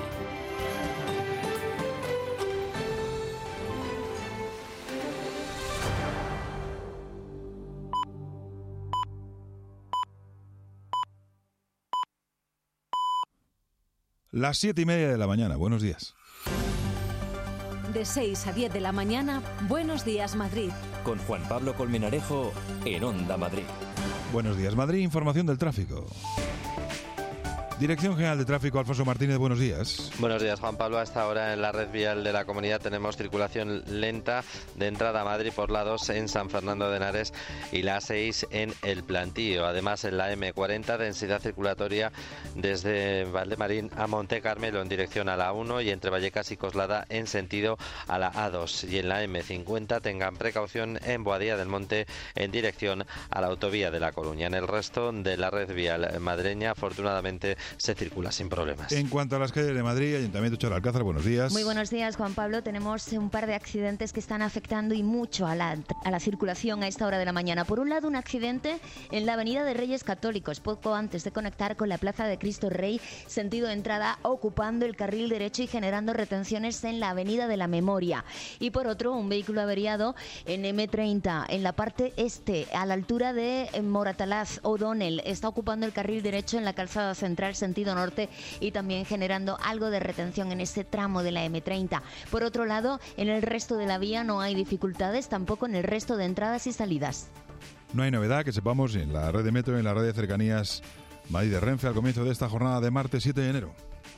[SPEAKER 1] Las siete y media de la mañana. Buenos días.
[SPEAKER 11] De seis a diez de la mañana, Buenos Días Madrid.
[SPEAKER 12] Con Juan Pablo Colmenarejo en Onda Madrid.
[SPEAKER 1] Buenos días Madrid, información del tráfico. Dirección General de Tráfico, Alfonso Martínez, buenos días.
[SPEAKER 16] Buenos días, Juan Pablo. Hasta ahora en la red vial de la comunidad tenemos circulación lenta de entrada a Madrid por la dos en San Fernando de Henares y la seis en El Plantío. Además, en la eme cuarenta, densidad circulatoria desde Valdemarín a Monte Carmelo en dirección a la uno y entre Vallecas y Coslada en sentido a la a dos. Y en la eme cincuenta tengan precaución en Boadilla del Monte en dirección a la autovía de La Coruña. En el resto de la red vial madrileña, afortunadamente, se circula sin problemas.
[SPEAKER 1] En cuanto a las calles de Madrid, Ayuntamiento de Alcázar, buenos días.
[SPEAKER 18] Muy buenos días, Juan Pablo. Tenemos un par de accidentes que están afectando y mucho a la, a la circulación a esta hora de la mañana. Por un lado, un accidente en la Avenida de Reyes Católicos, poco antes de conectar con la Plaza de Cristo Rey, sentido de entrada, ocupando el carril derecho y generando retenciones en la Avenida de la Memoria. Y por otro, un vehículo averiado en eme treinta, en la parte este, a la altura de Moratalaz, O'Donnell. Está ocupando el carril derecho en la calzada central, sentido norte, y también generando algo de retención en este tramo de la eme treinta. Por otro lado, en el resto de la vía no hay dificultades, tampoco en el resto de entradas y salidas.
[SPEAKER 1] No hay novedad que sepamos en la red de metro y en la red de cercanías Madrid de Renfe al comienzo de esta jornada de martes siete de enero.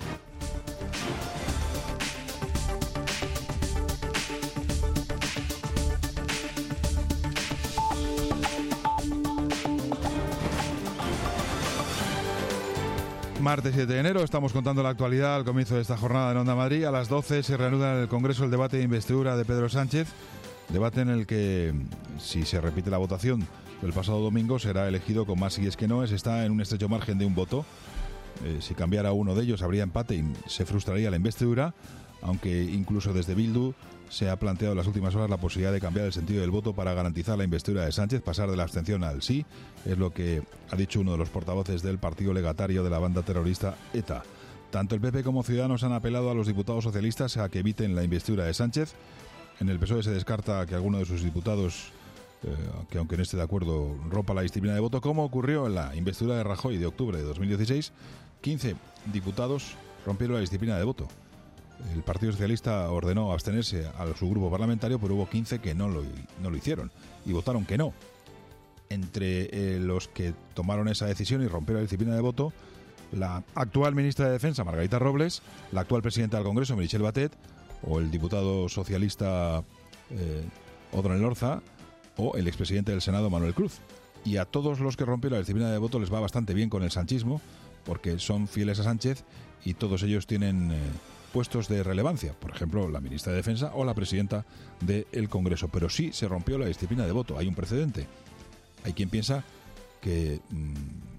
[SPEAKER 1] Martes siete de enero, estamos contando la actualidad al comienzo de esta jornada en Onda Madrid. A las doce se reanuda en el Congreso el debate de investidura de Pedro Sánchez, debate en el que, si se repite la votación del pasado domingo, será elegido con más síes que noes. Está en un estrecho margen de un voto. Eh, si cambiara uno de ellos habría empate y se frustraría la investidura, aunque incluso desde Bildu se ha planteado en las últimas horas la posibilidad de cambiar el sentido del voto para garantizar la investidura de Sánchez, pasar de la abstención al sí, es lo que ha dicho uno de los portavoces del partido legatario de la banda terrorista ETA. Tanto el P P como Ciudadanos han apelado a los diputados socialistas a que eviten la investidura de Sánchez. En el P S O E se descarta que alguno de sus diputados, eh, que aunque no esté de acuerdo, rompa la disciplina de voto, como ocurrió en la investidura de Rajoy de octubre de dos mil dieciséis. quince diputados rompieron la disciplina de voto. El Partido Socialista ordenó abstenerse a su grupo parlamentario, pero hubo quince que no lo, no lo hicieron y votaron que no. Entre eh, los que tomaron esa decisión y rompieron la disciplina de voto, la actual ministra de Defensa, Margarita Robles, la actual presidenta del Congreso, Meritxell Batet, o el diputado socialista eh, Odón Elorza, o el expresidente del Senado, Manuel Cruz. Y a todos los que rompieron la disciplina de voto les va bastante bien con el sanchismo, porque son fieles a Sánchez y todos ellos tienen Eh, puestos de relevancia, por ejemplo, la ministra de Defensa o la presidenta del Congreso. Pero sí se rompió la disciplina de voto. Hay un precedente. Hay quien piensa que mmm,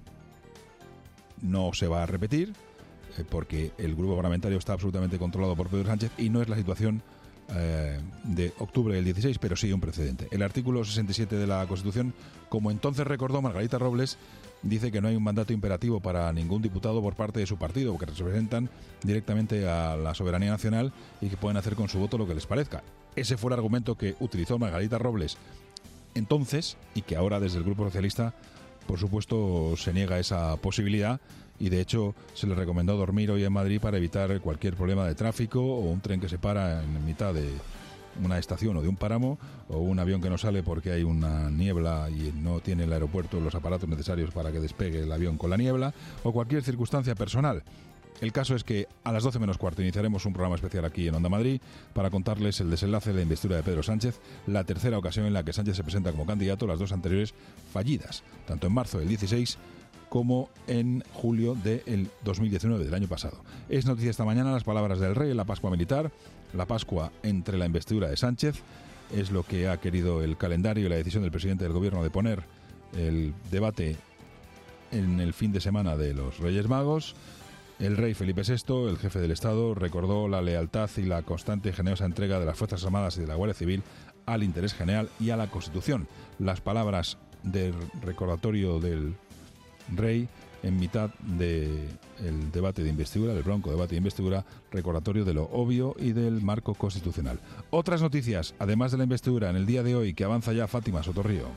[SPEAKER 1] no se va a repetir eh, porque el grupo parlamentario está absolutamente controlado por Pedro Sánchez y no es la situación eh, de octubre del dieciséis, pero sí un precedente. El artículo sesenta y siete de la Constitución, como entonces recordó Margarita Robles, dice que no hay un mandato imperativo para ningún diputado por parte de su partido, porque representan directamente a la soberanía nacional y que pueden hacer con su voto lo que les parezca. Ese fue el argumento que utilizó Margarita Robles entonces y que ahora desde el Grupo Socialista, por supuesto, se niega esa posibilidad y de hecho se le recomendó dormir hoy en Madrid para evitar cualquier problema de tráfico o un tren que se para en mitad de una estación o de un páramo, o un avión que no sale porque hay una niebla y no tiene el aeropuerto los aparatos necesarios para que despegue el avión con la niebla, o cualquier circunstancia personal. El caso es que a las doce menos cuarto iniciaremos un programa especial aquí en Onda Madrid para contarles el desenlace de la investidura de Pedro Sánchez, la tercera ocasión en la que Sánchez se presenta como candidato, las dos anteriores fallidas, tanto en marzo del dieciséis como en julio del dos mil diecinueve, del año pasado. Es noticia esta mañana las palabras del rey en la Pascua Militar, la Pascua entre la investidura de Sánchez, es lo que ha querido el calendario y la decisión del presidente del gobierno de poner el debate en el fin de semana de los Reyes Magos. El rey Felipe sexto, el jefe del Estado, recordó la lealtad y la constante y generosa entrega de las Fuerzas Armadas y de la Guardia Civil al interés general y a la Constitución. Las palabras del recordatorio del rey en mitad del debate de investidura, del bronco debate de investidura, recordatorio de lo obvio y del marco constitucional. Otras noticias, además de la investidura, en el día de hoy, que avanza ya Fátima Sotorrío.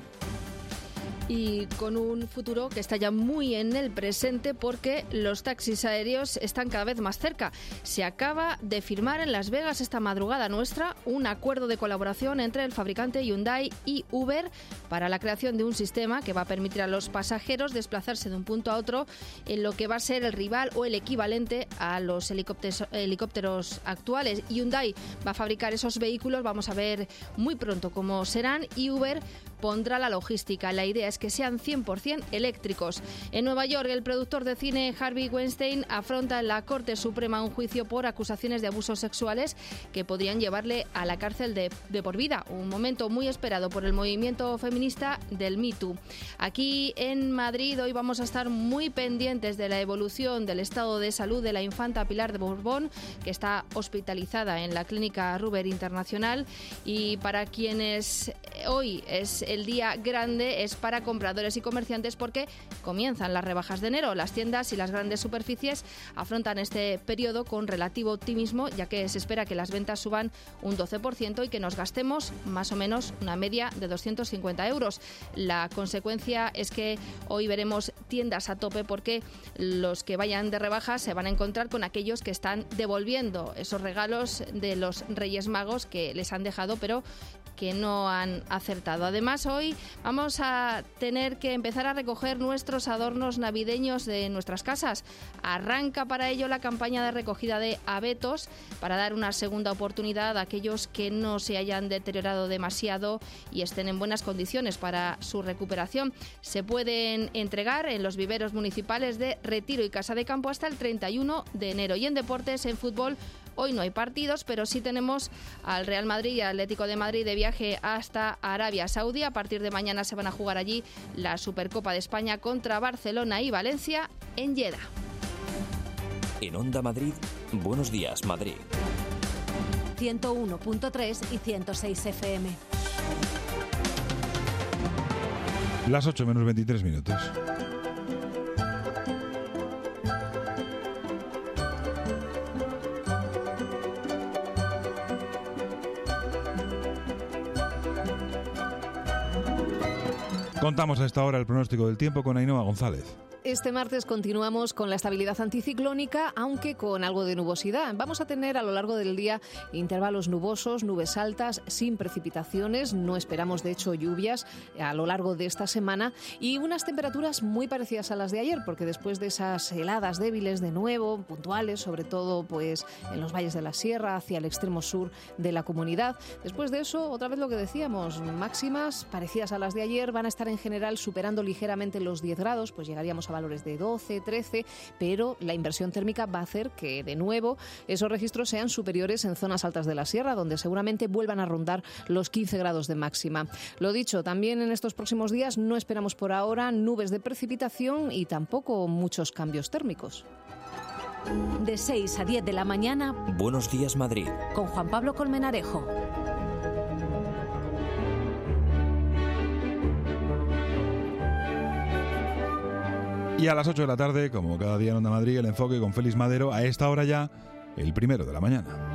[SPEAKER 7] Y con un futuro que está ya muy en el presente porque los taxis aéreos están cada vez más cerca. Se acaba de firmar en Las Vegas esta madrugada nuestra un acuerdo de colaboración entre el fabricante Hyundai y Uber para la creación de un sistema que va a permitir a los pasajeros desplazarse de un punto a otro en lo que va a ser el rival o el equivalente a los helicópteros, helicópteros actuales. Hyundai va a fabricar esos vehículos, vamos a ver muy pronto cómo serán, y Uber pondrá la logística. La idea es que sean cien por ciento eléctricos. En Nueva York, el productor de cine Harvey Weinstein afronta en la Corte Suprema un juicio por acusaciones de abusos sexuales que podrían llevarle a la cárcel de, de por vida. Un momento muy esperado por el movimiento feminista del Me Too. Aquí en Madrid hoy vamos a estar muy pendientes de la evolución del estado de salud de la infanta Pilar de Borbón, que está hospitalizada en la clínica Ruber Internacional. Y para quienes hoy es el día grande, es para compradores y comerciantes porque comienzan las rebajas de enero. Las tiendas y las grandes superficies afrontan este periodo con relativo optimismo, ya que se espera que las ventas suban un doce por ciento y que nos gastemos más o menos una media de doscientos cincuenta euros. La consecuencia es que hoy veremos tiendas a tope porque los que vayan de rebajas se van a encontrar con aquellos que están devolviendo esos regalos de los Reyes Magos que les han dejado pero que no han acertado. Además, hoy vamos a tener que empezar a recoger nuestros adornos navideños de nuestras casas. Arranca para ello la campaña de recogida de abetos para dar una segunda oportunidad a aquellos que no se hayan deteriorado demasiado y estén en buenas condiciones para su recuperación. Se pueden entregar en los viveros municipales de Retiro y Casa de Campo hasta el treinta y uno de enero. Y en deportes, en fútbol, hoy no hay partidos, pero sí tenemos al Real Madrid y al Atlético de Madrid de viaje hasta Arabia Saudí. A partir de mañana se van a jugar allí la Supercopa de España contra Barcelona y Valencia en Jeddah.
[SPEAKER 12] En Onda Madrid, Buenos Días Madrid.
[SPEAKER 11] ciento uno punto tres y ciento seis F M.
[SPEAKER 1] Las ocho menos veintitrés minutos. Contamos a esta hora el pronóstico del tiempo con Ainhoa González.
[SPEAKER 19] Este martes continuamos con la estabilidad anticiclónica, aunque con algo de nubosidad. Vamos a tener a lo largo del día intervalos nubosos, nubes altas, sin precipitaciones. No esperamos, de hecho, lluvias a lo largo de esta semana y unas temperaturas muy parecidas a las de ayer, porque después de esas heladas débiles de nuevo, puntuales, sobre todo pues en los valles de la Sierra, hacia el extremo sur de la comunidad, después de eso, otra vez lo que decíamos, máximas parecidas a las de ayer, van a estar en general superando ligeramente los diez grados, pues llegaríamos a valores de doce, trece, pero la inversión térmica va a hacer que, de nuevo, esos registros sean superiores en zonas altas de la sierra, donde seguramente vuelvan a rondar los quince grados de máxima. Lo dicho, también en estos próximos días no esperamos por ahora nubes de precipitación y tampoco muchos cambios térmicos.
[SPEAKER 11] De seis a diez de la mañana,
[SPEAKER 12] Buenos Días Madrid,
[SPEAKER 11] con Juan Pablo Colmenarejo.
[SPEAKER 1] Y a las ocho de la tarde, como cada día en Onda Madrid, el enfoque con Félix Madero, a esta hora ya, el primero de la mañana.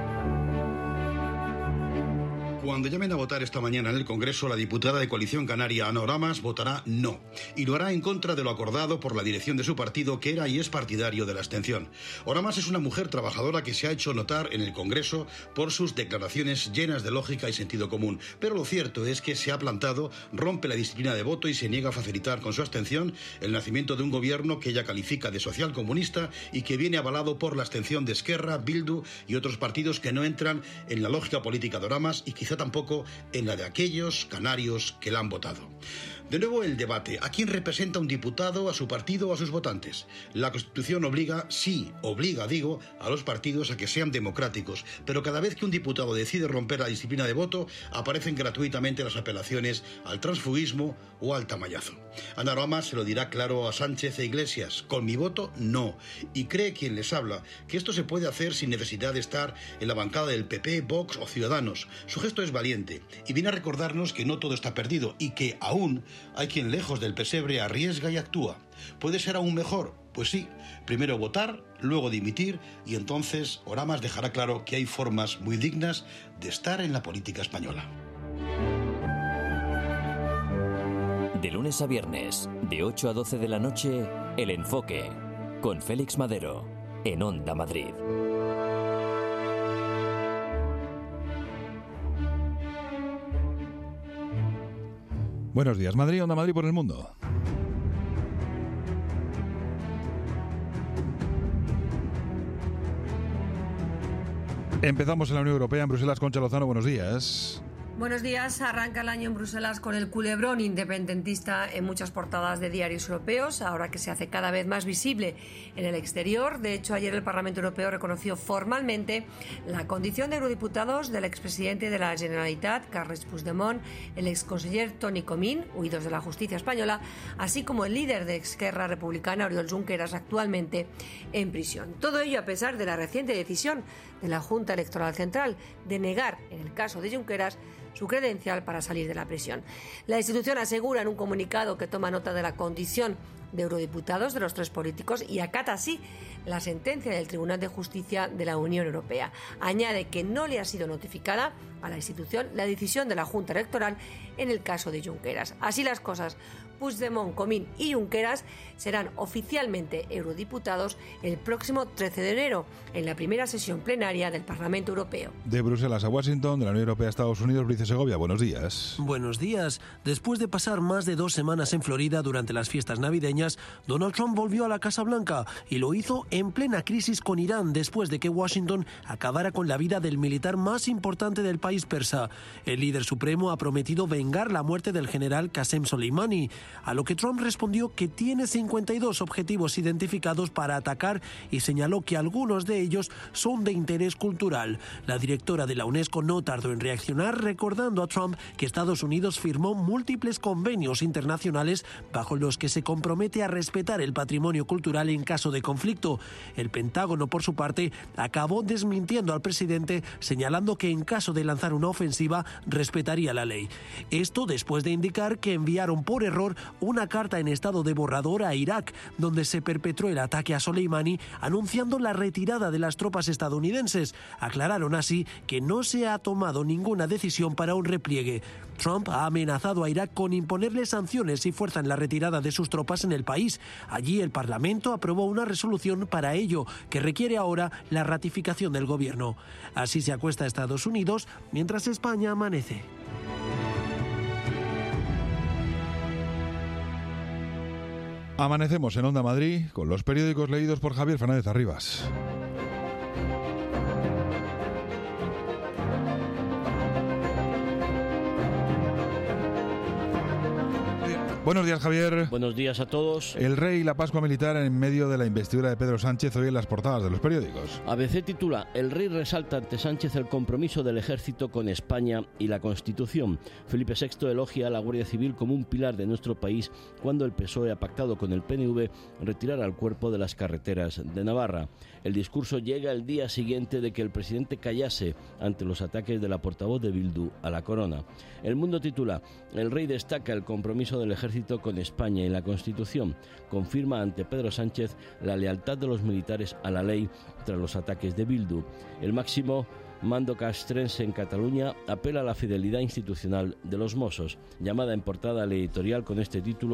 [SPEAKER 20] Cuando llamen a votar esta mañana en el Congreso, la diputada de Coalición Canaria, Ana Oramas, votará no. Y lo hará en contra de lo acordado por la dirección de su partido, que era y es partidario de la abstención. Oramas es una mujer trabajadora que se ha hecho notar en el Congreso por sus declaraciones llenas de lógica y sentido común. Pero lo cierto es que se ha plantado, rompe la disciplina de voto y se niega a facilitar con su abstención el nacimiento de un gobierno que ella califica de socialcomunista y que viene avalado por la abstención de Esquerra, Bildu y otros partidos que no entran en la lógica política de Oramas y quizá tampoco en la de aquellos canarios que la han votado. De nuevo el debate. ¿A quién representa un diputado, a su partido o a sus votantes? La Constitución obliga, sí, obliga, digo, a los partidos a que sean democráticos, pero cada vez que un diputado decide romper la disciplina de voto, aparecen gratuitamente las apelaciones al transfugismo o al tamallazo. Ana Oramas se lo dirá claro a Sánchez e Iglesias: con mi voto, no. Y cree quien les habla que esto se puede hacer sin necesidad de estar en la bancada del P P, Vox o Ciudadanos. Su gesto es valiente y viene a recordarnos que no todo está perdido y que aún hay quien lejos del pesebre arriesga y actúa. ¿Puede ser aún mejor? Pues sí, primero votar, luego dimitir y entonces Oramas dejará claro que hay formas muy dignas de estar en la política española.
[SPEAKER 12] De lunes a viernes, de ocho a doce de la noche, El Enfoque, con Félix Madero, en Onda Madrid.
[SPEAKER 1] Buenos días, Madrid, Onda Madrid por el mundo. Empezamos en la Unión Europea, en Bruselas. Concha Lozano, buenos días.
[SPEAKER 4] Buenos días. Arranca el año en Bruselas con el culebrón independentista en muchas portadas de diarios europeos, ahora que se hace cada vez más visible en el exterior. De hecho, ayer el Parlamento Europeo reconoció formalmente la condición de eurodiputados del expresidente de la Generalitat, Carles Puigdemont, el exconseller Toni Comín, huidos de la justicia española, así como el líder de Esquerra Republicana, Oriol Junqueras, actualmente en prisión. Todo ello a pesar de la reciente decisión de la Junta Electoral Central de negar, en el caso de Junqueras, su credencial para salir de la prisión. La institución asegura en un comunicado que toma nota de la condición de eurodiputados de los tres políticos y acata así la sentencia del Tribunal de Justicia de la Unión Europea. Añade que no le ha sido notificada a la institución la decisión de la Junta Electoral en el caso de Junqueras. Así las cosas, Puigdemont, Comín y Junqueras serán oficialmente eurodiputados el próximo trece de enero, en la primera sesión plenaria del Parlamento Europeo.
[SPEAKER 1] De Bruselas a Washington, de la Unión Europea a Estados Unidos, Brice Segovia, buenos días.
[SPEAKER 6] Buenos días. Después de pasar más de dos semanas en Florida durante las fiestas navideñas, Donald Trump volvió a la Casa Blanca y lo hizo en plena crisis con Irán, después de que Washington acabara con la vida del militar más importante del país persa. El líder supremo ha prometido vengar la muerte del general Qasem Soleimani, a lo que Trump respondió que tiene cincuenta y dos objetivos identificados para atacar y señaló que algunos de ellos son de interés cultural. La directora de la UNESCO no tardó en reaccionar, recordando a Trump que Estados Unidos firmó múltiples convenios internacionales bajo los que se compromete a respetar el patrimonio cultural en caso de conflicto. El Pentágono, por su parte, acabó desmintiendo al presidente, señalando que en caso de lanzar una ofensiva respetaría la ley. Esto después de indicar que enviaron por error una carta en estado de borrador a Irak, donde se perpetró el ataque a Soleimani, anunciando la retirada de las tropas estadounidenses. Aclararon así que no se ha tomado ninguna decisión para un repliegue. Trump ha amenazado a Irak con imponerle sanciones si fuerzan la retirada de sus tropas en el país. Allí el Parlamento aprobó una resolución para ello, que requiere ahora la ratificación del gobierno. Así se acuesta Estados Unidos, mientras España amanece.
[SPEAKER 1] Amanecemos en Onda Madrid con los periódicos leídos por Javier Fernández Arribas. Buenos días, Javier.
[SPEAKER 28] Buenos días a todos.
[SPEAKER 1] El rey y la Pascua militar en medio de la investidura de Pedro Sánchez, hoy en las portadas de los periódicos.
[SPEAKER 28] A B C titula: El rey resalta ante Sánchez el compromiso del ejército con España y la Constitución. Felipe sexto elogia a la Guardia Civil como un pilar de nuestro país cuando el P S O E ha pactado con el P N V retirar al cuerpo de las carreteras de Navarra. El discurso llega el día siguiente de que el presidente callase ante los ataques de la portavoz de Bildu a la corona. El Mundo titula: El rey destaca el compromiso del ejército con España y la Constitución. Confirma ante Pedro Sánchez la lealtad de los militares a la ley tras los ataques de Bildu. El máximo mando castrense en Cataluña apela a la fidelidad institucional de los Mossos. Llamada en portada al editorial con este título: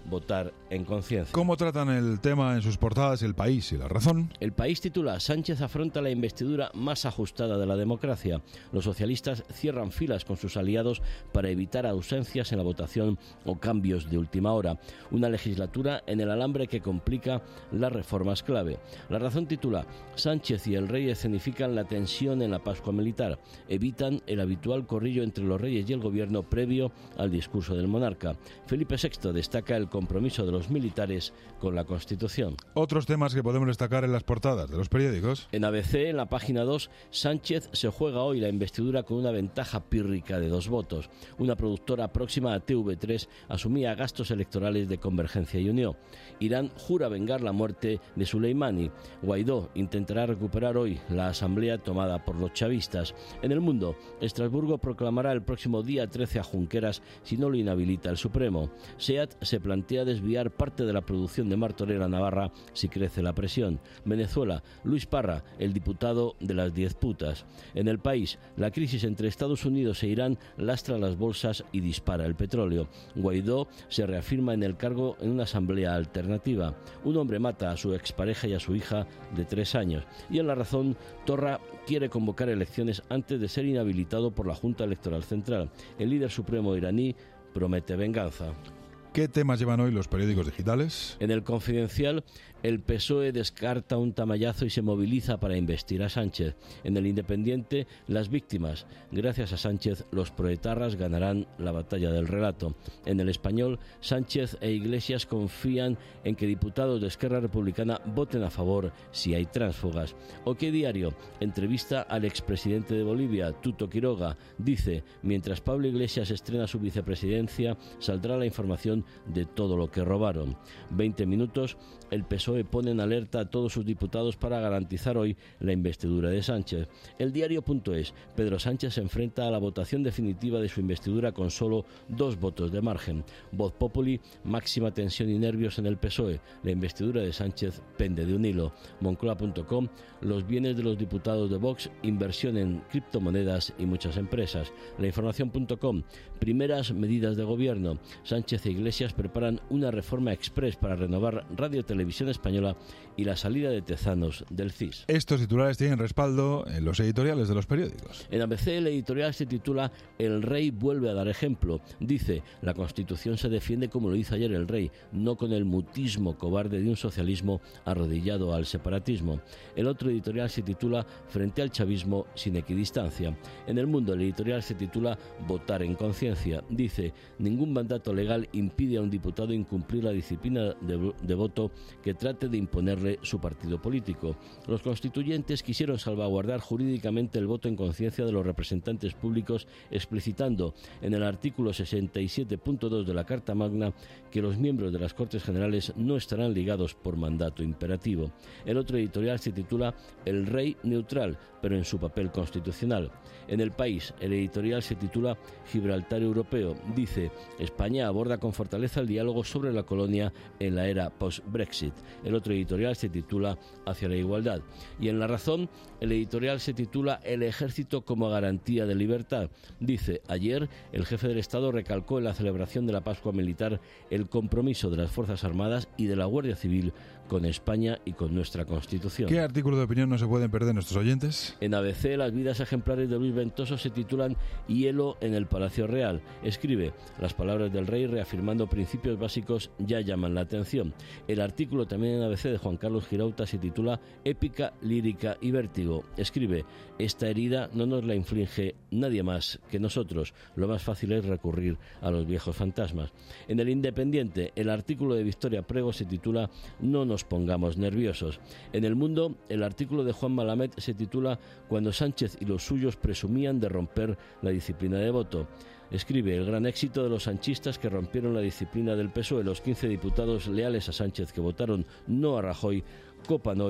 [SPEAKER 28] votar en conciencia.
[SPEAKER 1] ¿Cómo tratan el tema en sus portadas El País y La Razón?
[SPEAKER 28] El País titula: Sánchez afronta la investidura más ajustada de la democracia. Los socialistas cierran filas con sus aliados para evitar ausencias en la votación o cambios de última hora. Una legislatura en el alambre que complica las reformas clave. La Razón titula: Sánchez y el rey escenifican la tensión en la Pascua militar. Evitan el habitual corrillo entre los reyes y el gobierno previo al discurso del monarca. Felipe sexto destaca el compromiso de los militares con la Constitución.
[SPEAKER 1] Otros temas que podemos destacar en las portadas de los periódicos.
[SPEAKER 28] En A B C, en la página dos, Sánchez se juega hoy la investidura con una ventaja pírrica de dos votos. Una productora próxima a T V tres asumía gastos electorales de Convergencia y Unión. Irán jura vengar la muerte de Soleimani. Guaidó intentará recuperar hoy la asamblea tomada por los chavistas. En El Mundo, Estrasburgo proclamará el próximo día trece a Junqueras si no lo inhabilita el Supremo. SEAT se plantea desviar parte de la producción de Martorell a Navarra si crece la presión. Venezuela, Luis Parra, el diputado de las diez putas. En El País, la crisis entre Estados Unidos e Irán lastra las bolsas y dispara el petróleo. Guaidó se reafirma en el cargo en una asamblea alternativa. Un hombre mata a su expareja y a su hija de tres años. Y en La Razón, Torra quiere convocar elecciones antes de ser inhabilitado por la Junta Electoral Central. El líder supremo iraní promete venganza.
[SPEAKER 1] ¿Qué temas llevan hoy los periódicos digitales?
[SPEAKER 28] En El Confidencial, el P S O E descarta un tamallazo y se moviliza para investir a Sánchez. En El Independiente, las víctimas. Gracias a Sánchez, los proetarras ganarán la batalla del relato. En El Español, Sánchez e Iglesias confían en que diputados de Esquerra Republicana voten a favor si hay tránsfugas. ¿O qué diario? Entrevista al expresidente de Bolivia, Tuto Quiroga. Dice: mientras Pablo Iglesias estrena su vicepresidencia, saldrá la información de todo lo que robaron. veinte minutos, el P S O E pone en alerta a todos sus diputados para garantizar hoy la investidura de Sánchez. El diario.es, Pedro Sánchez se enfrenta a la votación definitiva de su investidura con solo dos votos de margen. Voz Populi, máxima tensión y nervios en el P S O E. La investidura de Sánchez pende de un hilo. Moncloa punto com, los bienes de los diputados de Vox, inversión en criptomonedas y muchas empresas. La información punto com, primeras medidas de gobierno. Sánchez e Iglesias preparan una reforma express para renovar Radio Televisión Española y la salida de Tezanos del C I S.
[SPEAKER 1] Estos titulares tienen respaldo en los editoriales de los periódicos.
[SPEAKER 28] En A B C, el editorial se titula: El rey vuelve a dar ejemplo. Dice: la Constitución se defiende como lo hizo ayer el rey, no con el mutismo cobarde de un socialismo arrodillado al separatismo. El otro editorial se titula: Frente al chavismo sin equidistancia. En El Mundo, el editorial se titula: Votar en conciencia. Dice: ningún mandato legal impide a un diputado incumplir la disciplina de, de voto que trate de imponerle su partido político. Los constituyentes quisieron salvaguardar jurídicamente el voto en conciencia de los representantes públicos, explicitando en el artículo sesenta y siete punto dos de la Carta Magna que los miembros de las Cortes Generales no estarán ligados por mandato imperativo. El otro editorial se titula: El rey neutral, pero en su papel constitucional. En El País, el editorial se titula: Gibraltar europeo. Dice: España aborda con fortaleza el diálogo sobre la colonia en la era post-Brexit. El otro editorial se titula: Hacia la igualdad. Y en La Razón, el editorial se titula: El ejército como garantía de libertad. Dice: ayer el jefe del Estado recalcó en la celebración de la Pascua Militar el compromiso de las Fuerzas Armadas y de la Guardia Civil con España y con nuestra Constitución.
[SPEAKER 1] ¿Qué artículo de opinión no se pueden perder nuestros oyentes?
[SPEAKER 28] En A B C, las vidas ejemplares de Luis Ventoso se titulan: Hielo en el Palacio Real. Escribe: las palabras del rey reafirmando principios básicos ya llaman la atención. El artículo también en A B C de Juan Carlos Girauta se titula: Épica, lírica y vértigo. Escribe: esta herida no nos la inflige nadie más que nosotros. Lo más fácil es recurrir a los viejos fantasmas. En El Independiente, el artículo de Victoria Prego se titula: No nos pongamos nerviosos. En El Mundo, el artículo de Juan Malamed se titula: Cuando Sánchez y los suyos presumían de romper la disciplina de voto. Escribe: el gran éxito de los sanchistas que rompieron la disciplina del P S O E. Los quince diputados leales a Sánchez que votaron no a Rajoy copan hoy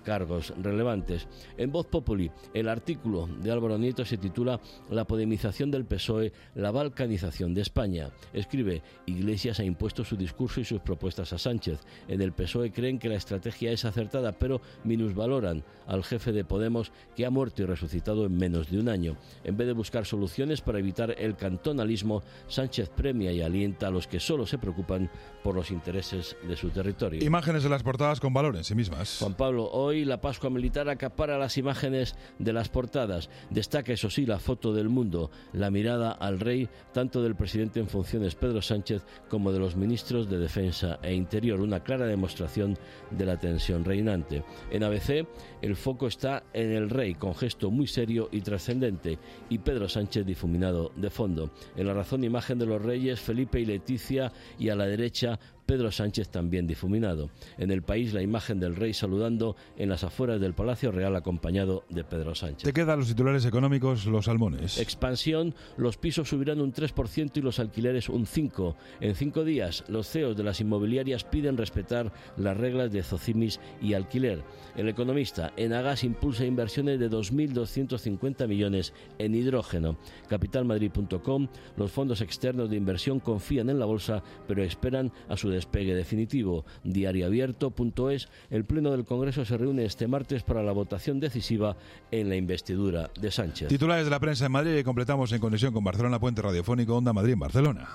[SPEAKER 28] cargos relevantes. En Voz Populi, el artículo de Álvaro Nieto se titula La podemización del P S O E, la balcanización de España. Escribe: Iglesias ha impuesto su discurso y sus propuestas a Sánchez. En el P S O E creen que la estrategia es acertada, pero minusvaloran al jefe de Podemos, que ha muerto y resucitado en menos de un año. En vez de buscar soluciones para evitar el cantonalismo, Sánchez premia y alienta a los que solo se preocupan por los intereses de su territorio.
[SPEAKER 1] Imágenes de las portadas con valor en sí mismas.
[SPEAKER 28] Juan Pablo, hoy la Pascua Militar acapara las imágenes de las portadas. Destaca, eso sí, la foto del Mundo, la mirada al rey, tanto del presidente en funciones Pedro Sánchez como de los ministros de Defensa e Interior, una clara demostración de la tensión reinante. En A B C, el foco está en el rey, con gesto muy serio y trascendente, y Pedro Sánchez difuminado de fondo. En La Razón, imagen de los reyes Felipe y Leticia, y a la derecha Pedro Sánchez también difuminado. En El País, la imagen del rey saludando en las afueras del Palacio Real acompañado de Pedro Sánchez.
[SPEAKER 1] Te quedan los titulares económicos, los salmones.
[SPEAKER 28] Expansión, los pisos subirán un tres por ciento y los alquileres un cinco por ciento. En cinco días, los C E Os de las inmobiliarias piden respetar las reglas de Zocimis y alquiler. El Economista, Enagas impulsa inversiones de dos mil doscientos cincuenta millones en hidrógeno. capital madrid punto com, los fondos externos de inversión confían en la bolsa, pero esperan a su despegue definitivo. diario abierto punto es, el Pleno del Congreso se reúne este martes para la votación decisiva en la investidura de Sánchez.
[SPEAKER 1] Titulares de la prensa en Madrid y completamos en conexión con Barcelona, puente radiofónico Onda Madrid en Barcelona.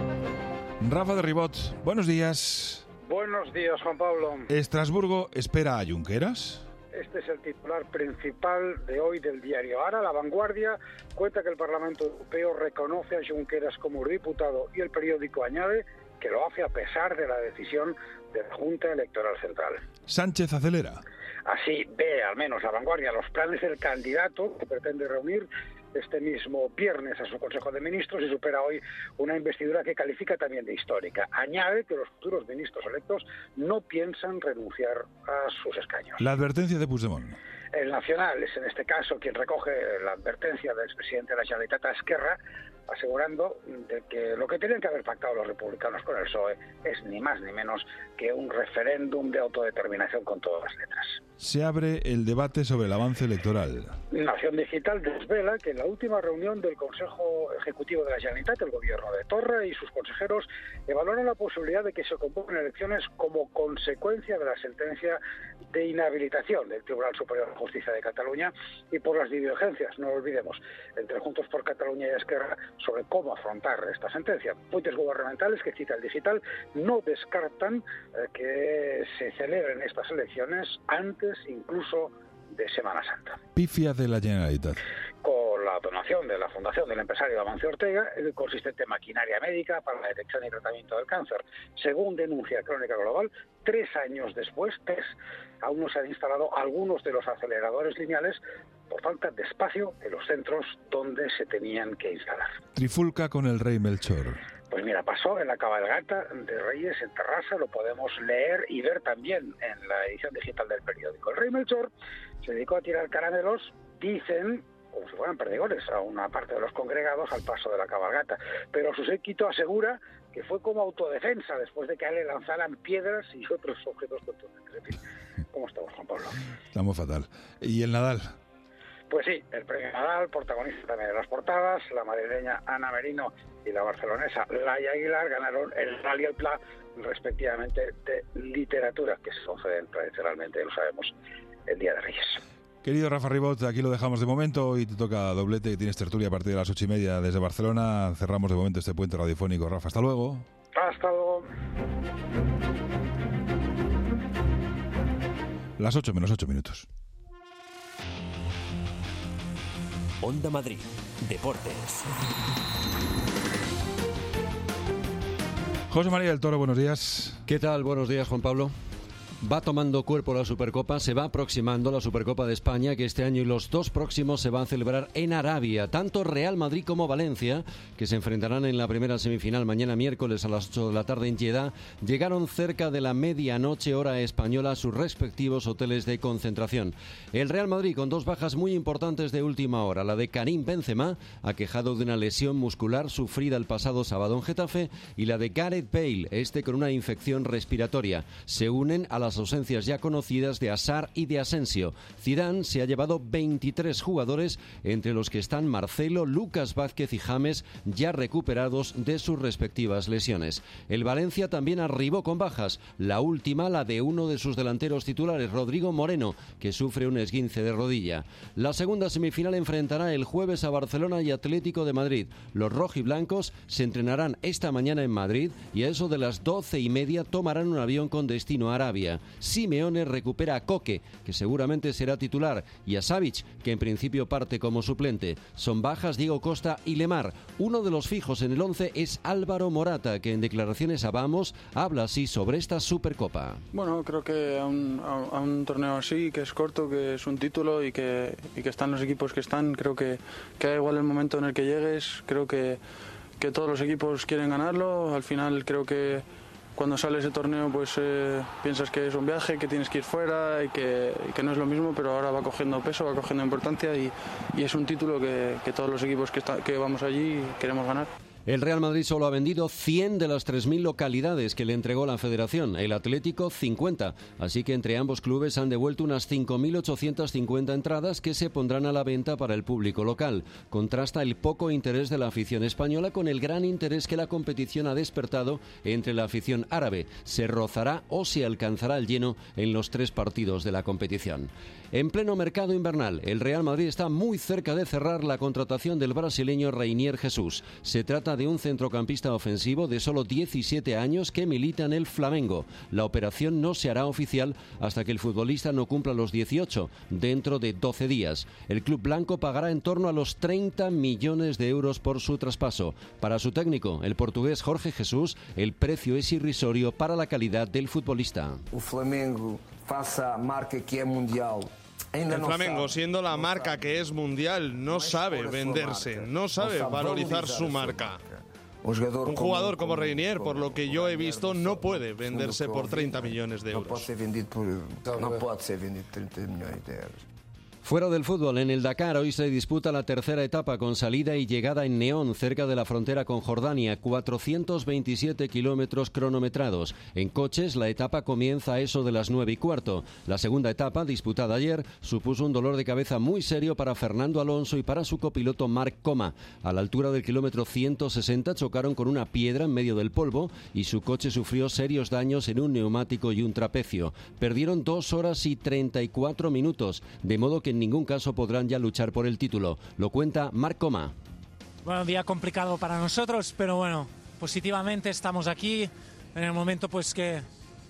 [SPEAKER 1] Rafa de Ribot, buenos días.
[SPEAKER 9] Buenos días, Juan Pablo.
[SPEAKER 1] ¿Estrasburgo espera a Junqueras?
[SPEAKER 9] Este es el titular principal de hoy del diario Ara. La Vanguardia cuenta que el Parlamento Europeo reconoce a Junqueras como eurodiputado y el periódico añade que lo hace a pesar de la decisión de la Junta Electoral Central.
[SPEAKER 1] Sánchez acelera.
[SPEAKER 9] Así ve, al menos La Vanguardia, los planes del candidato que pretende reunir este mismo viernes a su Consejo de Ministros y supera hoy una investidura que califica también de histórica. Añade que los futuros ministros electos no piensan renunciar a sus escaños.
[SPEAKER 1] La advertencia de Puigdemont.
[SPEAKER 9] El Nacional es en este caso quien recoge la advertencia del expresidente de la Generalitat, Esquerra, asegurando de que lo que tienen que haber pactado los republicanos con el P S O E es ni más ni menos que un referéndum de autodeterminación con todas las letras.
[SPEAKER 1] Se abre el debate sobre el avance electoral.
[SPEAKER 9] Nación Digital desvela que en la última reunión del Consejo Ejecutivo de la Generalitat, el gobierno de Torra y sus consejeros evaluaron la posibilidad de que se convoquen elecciones como consecuencia de la sentencia de inhabilitación del Tribunal Superior de Justicia de Cataluña y por las divergencias, no lo olvidemos, entre Juntos por Cataluña y Esquerra sobre cómo afrontar esta sentencia. Fuentes gubernamentales que cita el Digital no descartan eh, que se celebren estas elecciones antes incluso de Semana Santa.
[SPEAKER 1] Pifia de la Generalitat.
[SPEAKER 9] Con la donación de la Fundación del empresario Amancio Ortega, el consistente maquinaria médica para la detección y tratamiento del cáncer. Según denuncia Crónica Global, tres años después, tres, aún no se han instalado algunos de los aceleradores lineales por falta de espacio en los centros donde se tenían que instalar.
[SPEAKER 1] Trifulca con el rey Melchor.
[SPEAKER 9] Pues mira, pasó en la cabalgata de Reyes en Terrassa, lo podemos leer y ver también en la edición digital del periódico. El rey Melchor se dedicó a tirar caramelos, dicen, como si fueran perdigones, a una parte de los congregados al paso de la cabalgata. Pero su séquito asegura que fue como autodefensa después de que a él le lanzaran piedras y otros objetos contundentes. En fin, ¿cómo estamos, Juan Pablo?
[SPEAKER 1] Estamos fatal. ¿Y el Nadal?
[SPEAKER 9] Pues sí, el premio Nadal, protagonista también de las portadas, la madrileña Ana Merino y la barcelonesa Laia Aguilar ganaron el Rally el Pla, respectivamente, de literatura, que se conceden tradicionalmente, lo sabemos, el Día de Reyes.
[SPEAKER 1] Querido Rafa Ribot, aquí lo dejamos de momento. Hoy te toca doblete, tienes tertulia a partir de las ocho y media desde Barcelona. Cerramos de momento este puente radiofónico. Rafa, hasta luego.
[SPEAKER 9] Hasta luego.
[SPEAKER 1] Las ocho menos ocho minutos.
[SPEAKER 12] Onda Madrid, Deportes.
[SPEAKER 1] José María del Toro, buenos días.
[SPEAKER 17] ¿Qué tal? Buenos días, Juan Pablo. Va tomando cuerpo la Supercopa, se va aproximando la Supercopa de España, que este año y los dos próximos se van a celebrar en Arabia. Tanto Real Madrid como Valencia, que se enfrentarán en la primera semifinal mañana miércoles a las ocho de la tarde en Jeddah, llegaron cerca de la medianoche hora española a sus respectivos hoteles de concentración. El Real Madrid con dos bajas muy importantes de última hora, la de Karim Benzema, aquejado de una lesión muscular sufrida el pasado sábado en Getafe, y la de Gareth Bale, este con una infección respiratoria. Se unen a las las ausencias ya conocidas de Hazard y de Asensio. Zidane se ha llevado veintitrés jugadores, entre los que están Marcelo, Lucas Vázquez y James, ya recuperados de sus respectivas lesiones. El Valencia también arribó con bajas, la última la de uno de sus delanteros titulares, Rodrigo Moreno, que sufre un esguince de rodilla. La segunda semifinal enfrentará el jueves a Barcelona y Atlético de Madrid. Los rojiblancos se entrenarán esta mañana en Madrid y a eso de las doce y media tomarán un avión con destino a Arabia. Simeone recupera a Koke, que seguramente será titular, y a Savic, que en principio parte como suplente. Son bajas Diego Costa y Lemar. Uno de los fijos en el once es Álvaro Morata, que en declaraciones a Vamos habla así sobre esta Supercopa.
[SPEAKER 8] Bueno, creo que a un, a, a un torneo así, que es corto, que es un título y que, y que están los equipos que están, creo que, que da igual el momento en el que llegues, creo que, que todos los equipos quieren ganarlo. Al final creo que cuando sale ese torneo pues eh, piensas que es un viaje, que tienes que ir fuera y que, y que no es lo mismo, pero ahora va cogiendo peso, va cogiendo importancia y, y es un título que, que todos los equipos que, está, que vamos allí queremos ganar.
[SPEAKER 17] El Real Madrid solo ha vendido cien de las tres mil localidades que le entregó la Federación, el Atlético cincuenta, así que entre ambos clubes han devuelto unas cinco mil ochocientas cincuenta entradas que se pondrán a la venta para el público local. Contrasta el poco interés de la afición española con el gran interés que la competición ha despertado entre la afición árabe. Se rozará o se alcanzará el lleno en los tres partidos de la competición. En pleno mercado invernal, el Real Madrid está muy cerca de cerrar la contratación del brasileño Reinier Jesús. Se trata de un centrocampista ofensivo de solo diecisiete años que milita en el Flamengo. La operación no se hará oficial hasta que el futbolista no cumpla los dieciocho, dentro de doce días. El club blanco pagará en torno a los treinta millones de euros por su traspaso. Para su técnico, el portugués Jorge Jesús, el precio es irrisorio para la calidad del futbolista.
[SPEAKER 14] El Flamengo, faça marca que es mundial.
[SPEAKER 21] El Flamengo, siendo la marca que es mundial, no sabe venderse, no sabe valorizar su marca. Un jugador como Reinier, por lo que yo he visto, no puede venderse por treinta millones de euros.
[SPEAKER 14] No puede ser vendido por treinta millones de euros.
[SPEAKER 17] Fuera del fútbol, en el Dakar hoy se disputa la tercera etapa con salida y llegada en Neón, cerca de la frontera con Jordania, cuatrocientos veintisiete kilómetros cronometrados. En coches, la etapa comienza a eso de las nueve y cuarto. La segunda etapa, disputada ayer, supuso un dolor de cabeza muy serio para Fernando Alonso y para su copiloto Marc Coma. A la altura del kilómetro ciento sesenta chocaron con una piedra en medio del polvo y su coche sufrió serios daños en un neumático y un trapecio. Perdieron dos horas y treinta y cuatro minutos, de modo que en ningún caso podrán ya luchar por el título. Lo cuenta Marc Coma.
[SPEAKER 23] Bueno, un día complicado para nosotros, pero bueno, positivamente estamos aquí en el momento pues que,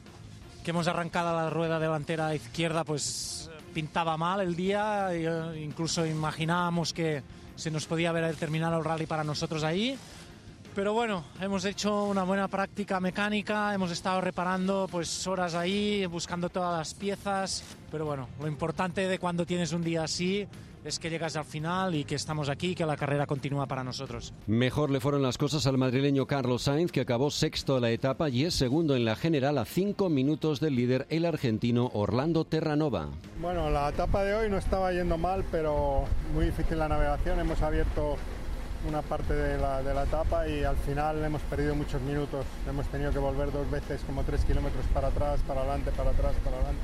[SPEAKER 23] que hemos arrancado la rueda delantera izquierda, pues pintaba mal el día, incluso imaginábamos que se nos podía haber terminado el rally para nosotros ahí. Pero bueno, hemos hecho una buena práctica mecánica, hemos estado reparando pues horas ahí, buscando todas las piezas, pero bueno, lo importante de cuando tienes un día así es que llegas al final y que estamos aquí y que la carrera continúa para nosotros.
[SPEAKER 17] Mejor le fueron las cosas al madrileño Carlos Sainz, que acabó sexto de la etapa y es segundo en la general a cinco minutos del líder, el argentino Orlando Terranova.
[SPEAKER 24] Bueno, la etapa de hoy no estaba yendo mal, pero muy difícil la navegación, hemos abierto una parte de la, de la etapa y al final hemos perdido muchos minutos, hemos tenido que volver dos veces como tres kilómetros para atrás, para adelante, para atrás, para adelante,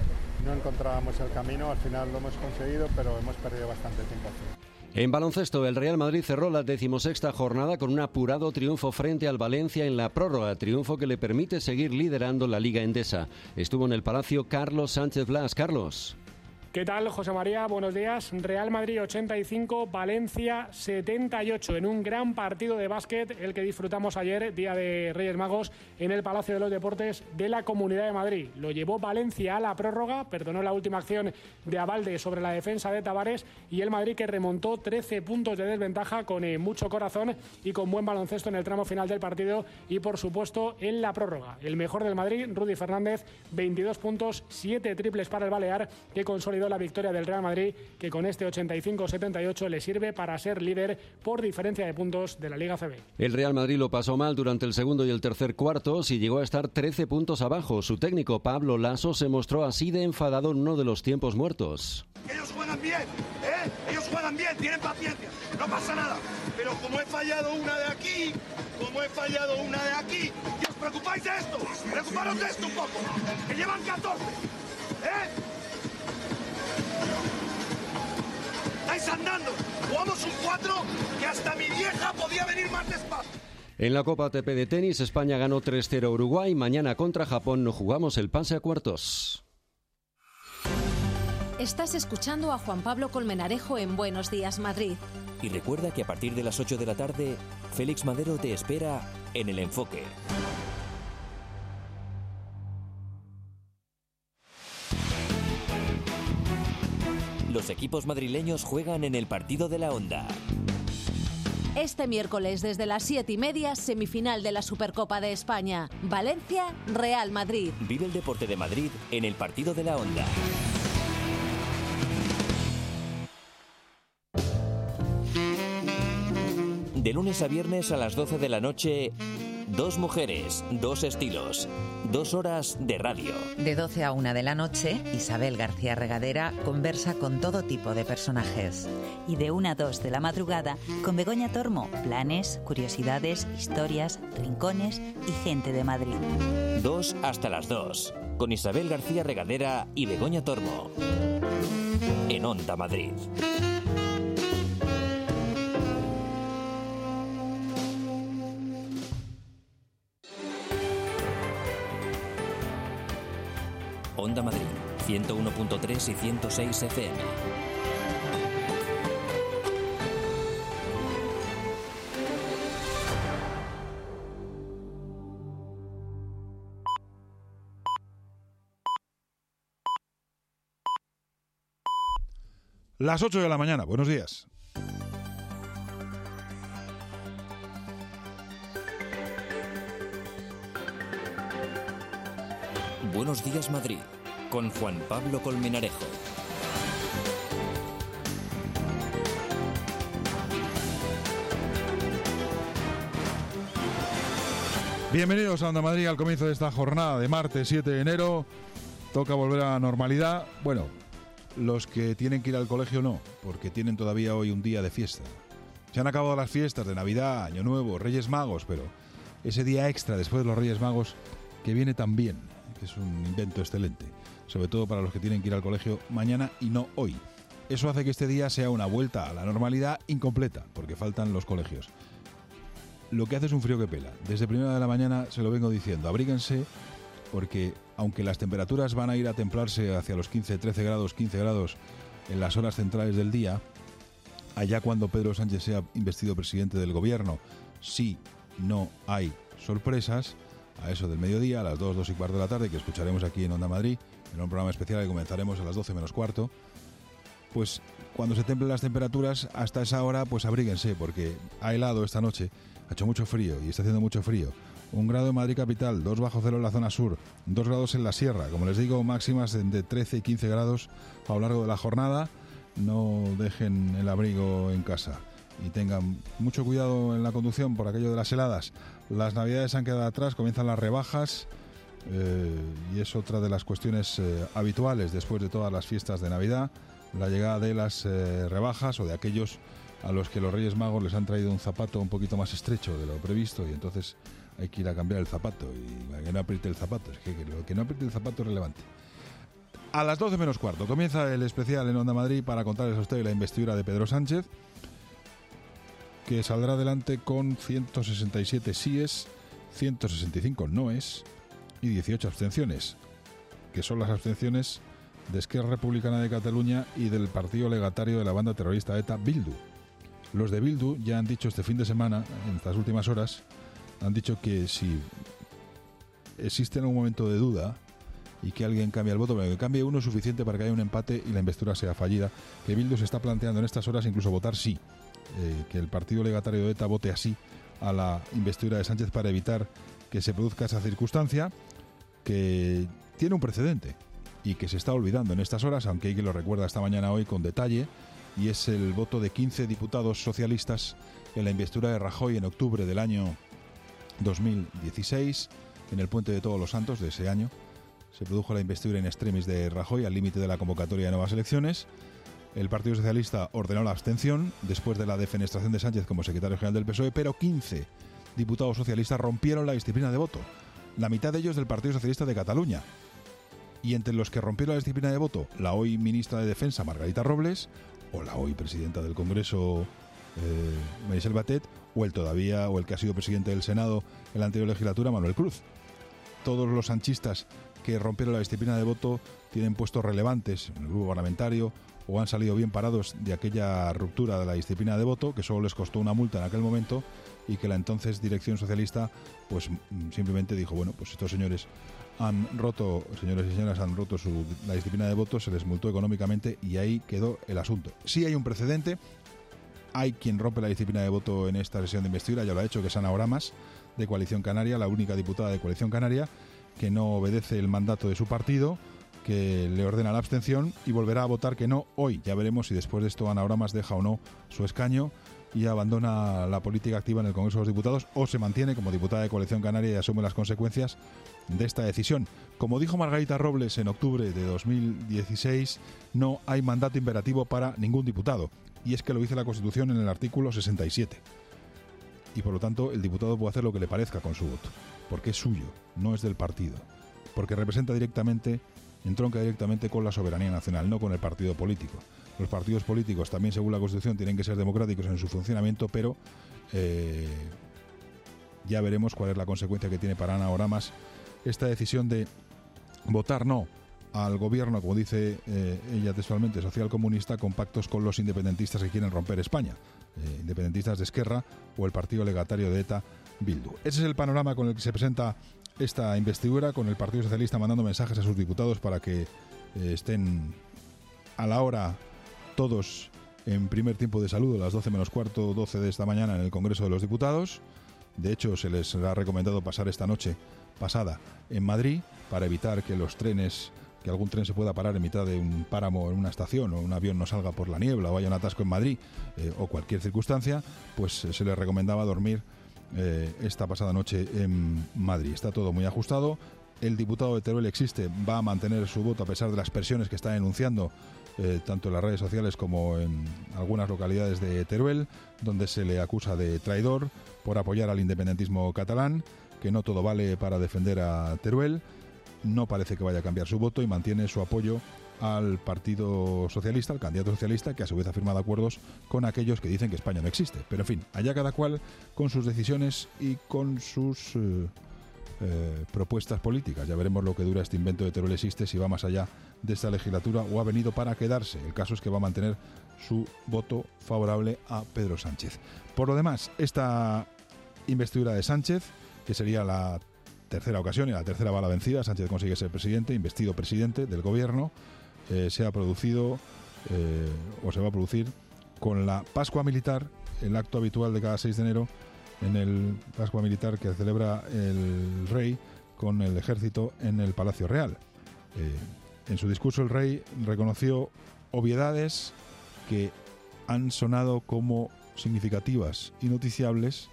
[SPEAKER 24] no encontrábamos el camino, al final lo hemos conseguido, pero hemos perdido bastante tiempo.
[SPEAKER 17] En baloncesto, el Real Madrid cerró la decimosexta jornada con un apurado triunfo frente al Valencia en la prórroga, triunfo que le permite seguir liderando la Liga Endesa. Estuvo en el Palacio Carlos Sánchez Blas. Carlos.
[SPEAKER 25] ¿Qué tal, José María? Buenos días. Real Madrid ochenta y cinco, Valencia setenta y ocho en un gran partido de básquet, el que disfrutamos ayer, día de Reyes Magos, en el Palacio de los Deportes de la Comunidad de Madrid. Lo llevó Valencia a la prórroga, perdonó la última acción de Abalde sobre la defensa de Tavares y el Madrid que remontó trece puntos de desventaja con eh, mucho corazón y con buen baloncesto en el tramo final del partido y, por supuesto, en la prórroga. El mejor del Madrid, Rudy Fernández, veintidós puntos, siete triples para el Balear, que consolidó la victoria del Real Madrid, que con este ochenta y cinco setenta y ocho le sirve para ser líder por diferencia de puntos de la Liga C B.
[SPEAKER 17] El Real Madrid lo pasó mal durante el segundo y el tercer cuartos y llegó a estar trece puntos abajo. Su técnico Pablo Lasso se mostró así de enfadado en uno de los tiempos muertos.
[SPEAKER 26] Ellos juegan bien, ¿eh? Ellos juegan bien, tienen paciencia, no pasa nada. Pero como he fallado una de aquí, como he fallado una de aquí, yo preocupáis de esto? Preocuparos de esto un poco. Que llevan catorce. ¿Eh? Estáis andando. Jugamos un cuatro que hasta mi vieja podía venir más despacio.
[SPEAKER 17] En la Copa A T P de tenis, España ganó tres cero a Uruguay. Mañana contra Japón no jugamos el pase a cuartos.
[SPEAKER 11] Estás escuchando a Juan Pablo Colmenarejo en Buenos Días, Madrid.
[SPEAKER 12] Y recuerda que a partir de las ocho de la tarde, Félix Madero te espera en El Enfoque. Los equipos madrileños juegan en el partido de la Onda.
[SPEAKER 11] Este miércoles desde las siete y media, semifinal de la Supercopa de España. Valencia, Real Madrid.
[SPEAKER 12] Vive el deporte de Madrid en el partido de la Onda. De lunes a viernes a las doce de la noche, dos mujeres, dos estilos, dos horas de radio.
[SPEAKER 2] De doce a una de la noche, Isabel García Regadera conversa con todo tipo de personajes.
[SPEAKER 3] Y de una a dos de la madrugada, con Begoña Tormo, planes, curiosidades, historias, rincones y gente de Madrid.
[SPEAKER 12] Dos hasta las dos, con Isabel García Regadera y Begoña Tormo. En Onda Madrid. Onda Madrid, ciento uno punto tres y ciento seis F M.
[SPEAKER 1] Las ocho de la mañana, buenos días.
[SPEAKER 12] Buenos días, Madrid, con Juan Pablo Colmenarejo.
[SPEAKER 1] Bienvenidos a Onda Madrid al comienzo de esta jornada de martes siete de enero. Toca volver a la normalidad. Bueno, los que tienen que ir al colegio no, porque tienen todavía hoy un día de fiesta. Se han acabado las fiestas de Navidad, Año Nuevo, Reyes Magos, pero ese día extra después de los Reyes Magos que viene también, que es un invento excelente, sobre todo para los que tienen que ir al colegio mañana y no hoy. Eso hace que este día sea una vuelta a la normalidad incompleta, porque faltan los colegios. Lo que hace es un frío que pela. Desde primera de la mañana se lo vengo diciendo, abríguense, porque aunque las temperaturas van a ir a templarse hacia los quince, trece grados, quince grados en las horas centrales del día, allá cuando Pedro Sánchez sea investido presidente del gobierno, si no hay sorpresas, a eso del mediodía, a las dos, dos y cuarto de la tarde, que escucharemos aquí en Onda Madrid, en un programa especial que comenzaremos a las doce menos cuarto, pues cuando se templen las temperaturas, hasta esa hora, pues abríguense, porque ha helado esta noche, ha hecho mucho frío y está haciendo mucho frío. Un grado en Madrid capital, dos bajo cero en la zona sur, dos grados en la sierra, como les digo, máximas de trece y quince grados a lo largo de la jornada. No dejen el abrigo en casa y tengan mucho cuidado en la conducción por aquello de las heladas. Las navidades han quedado atrás, comienzan las rebajas eh, y es otra de las cuestiones eh, habituales después de todas las fiestas de Navidad, la llegada de las eh, rebajas o de aquellos a los que los Reyes Magos les han traído un zapato un poquito más estrecho de lo previsto y entonces hay que ir a cambiar el zapato y que no apriete el zapato, es que, que lo que no apriete el zapato es relevante. A las doce menos cuarto comienza el especial en Onda Madrid para contarles a ustedes la investidura de Pedro Sánchez, que saldrá adelante con ciento sesenta y siete síes, ciento sesenta y cinco noes y dieciocho abstenciones, que son las abstenciones de Esquerra Republicana de Cataluña y del partido legatario de la banda terrorista ETA, Bildu. Los de Bildu ya han dicho este fin de semana, en estas últimas horas, han dicho que si existe algún momento de duda y que alguien cambie el voto, pero que cambie uno es suficiente para que haya un empate y la investidura sea fallida, que Bildu se está planteando en estas horas incluso votar sí, eh, que el partido legatario de ETA vote así a la investidura de Sánchez para evitar que se produzca esa circunstancia que tiene un precedente y que se está olvidando en estas horas, aunque hay que lo recuerda esta mañana hoy con detalle, y es el voto de quince diputados socialistas en la investidura de Rajoy en octubre del año dos mil dieciséis, en el Puente de Todos los Santos de ese año. Se produjo la investidura in extremis de Rajoy al límite de la convocatoria de nuevas elecciones. El Partido Socialista ordenó la abstención después de la defenestración de Sánchez como secretario general del P S O E, pero quince diputados socialistas rompieron la disciplina de voto la mitad de ellos del Partido Socialista de Cataluña. Y entre los que rompieron la disciplina de voto, la hoy ministra de Defensa, Margarita Robles, o la hoy presidenta del Congreso, eh, Meritxell Batet, o el todavía, o el que ha sido presidente del Senado en la anterior legislatura, Manuel Cruz. Todos los sanchistas que rompieron la disciplina de voto tienen puestos relevantes en el grupo parlamentario o han salido bien parados de aquella ruptura de la disciplina de voto, que solo les costó una multa en aquel momento y que la entonces dirección socialista pues simplemente dijo, bueno, pues estos señores han roto, señores y señoras han roto su, la disciplina de voto, se les multó económicamente y ahí quedó el asunto. Sí hay un precedente, hay quien rompe la disciplina de voto en esta sesión de investidura, ya lo ha hecho, que es Ana Oramas, de Coalición Canaria, la única diputada de Coalición Canaria, que no obedece el mandato de su partido, que le ordena la abstención y volverá a votar que no hoy. Ya veremos si después de esto Ana Oramas deja o no su escaño y abandona la política activa en el Congreso de los Diputados o se mantiene como diputada de Coalición Canaria y asume las consecuencias de esta decisión. Como dijo Margarita Robles en octubre de dos mil dieciséis, no hay mandato imperativo para ningún diputado. Y es que lo dice la Constitución en el artículo sesenta y siete. Y por lo tanto el diputado puede hacer lo que le parezca con su voto, porque es suyo, no es del partido, porque representa directamente, entronca directamente con la soberanía nacional, no con el partido político. Los partidos políticos también, según la Constitución, tienen que ser democráticos en su funcionamiento, pero eh, ya veremos cuál es la consecuencia que tiene para Ana Oramas esta decisión de votar no al gobierno, como dice eh, ella textualmente, socialcomunista, con pactos con los independentistas que quieren romper España, eh, independentistas de Esquerra o el partido legatario de ETA, Bildu. Ese es el panorama con el que se presenta esta investidura, con el Partido Socialista mandando mensajes a sus diputados para que eh, estén a la hora todos en primer tiempo de saludo, a las doce menos cuarto, doce de esta mañana en el Congreso de los Diputados. De hecho, se les ha recomendado pasar esta noche pasada en Madrid para evitar que los trenes, que algún tren se pueda parar en mitad de un páramo en una estación o un avión no salga por la niebla o haya un atasco en Madrid eh, o cualquier circunstancia, pues eh, se les recomendaba dormir eh, esta pasada noche en Madrid. Está todo muy ajustado. El diputado de Teruel existe, va a mantener su voto a pesar de las presiones que está denunciando eh, tanto en las redes sociales como en algunas localidades de Teruel, donde se le acusa de traidor por apoyar al independentismo catalán, que no todo vale para defender a Teruel. No parece que vaya a cambiar su voto y mantiene su apoyo al Partido Socialista, al candidato socialista, que a su vez ha firmado acuerdos con aquellos que dicen que España no existe. Pero en fin, allá cada cual con sus decisiones y con sus eh, eh, propuestas políticas. Ya veremos lo que dura este invento de Teruel existe, si va más allá de esta legislatura o ha venido para quedarse. El caso es que va a mantener su voto favorable a Pedro Sánchez. Por lo demás, esta investidura de Sánchez, que sería la tercera ocasión y la tercera bala vencida, Sánchez consigue ser presidente, investido presidente del gobierno, eh, se ha producido eh, o se va a producir con la Pascua Militar, el acto habitual de cada seis de enero, en el Pascua Militar que celebra el rey con el ejército en el Palacio Real. Eh, en su discurso el rey reconoció obviedades que han sonado como significativas y noticiables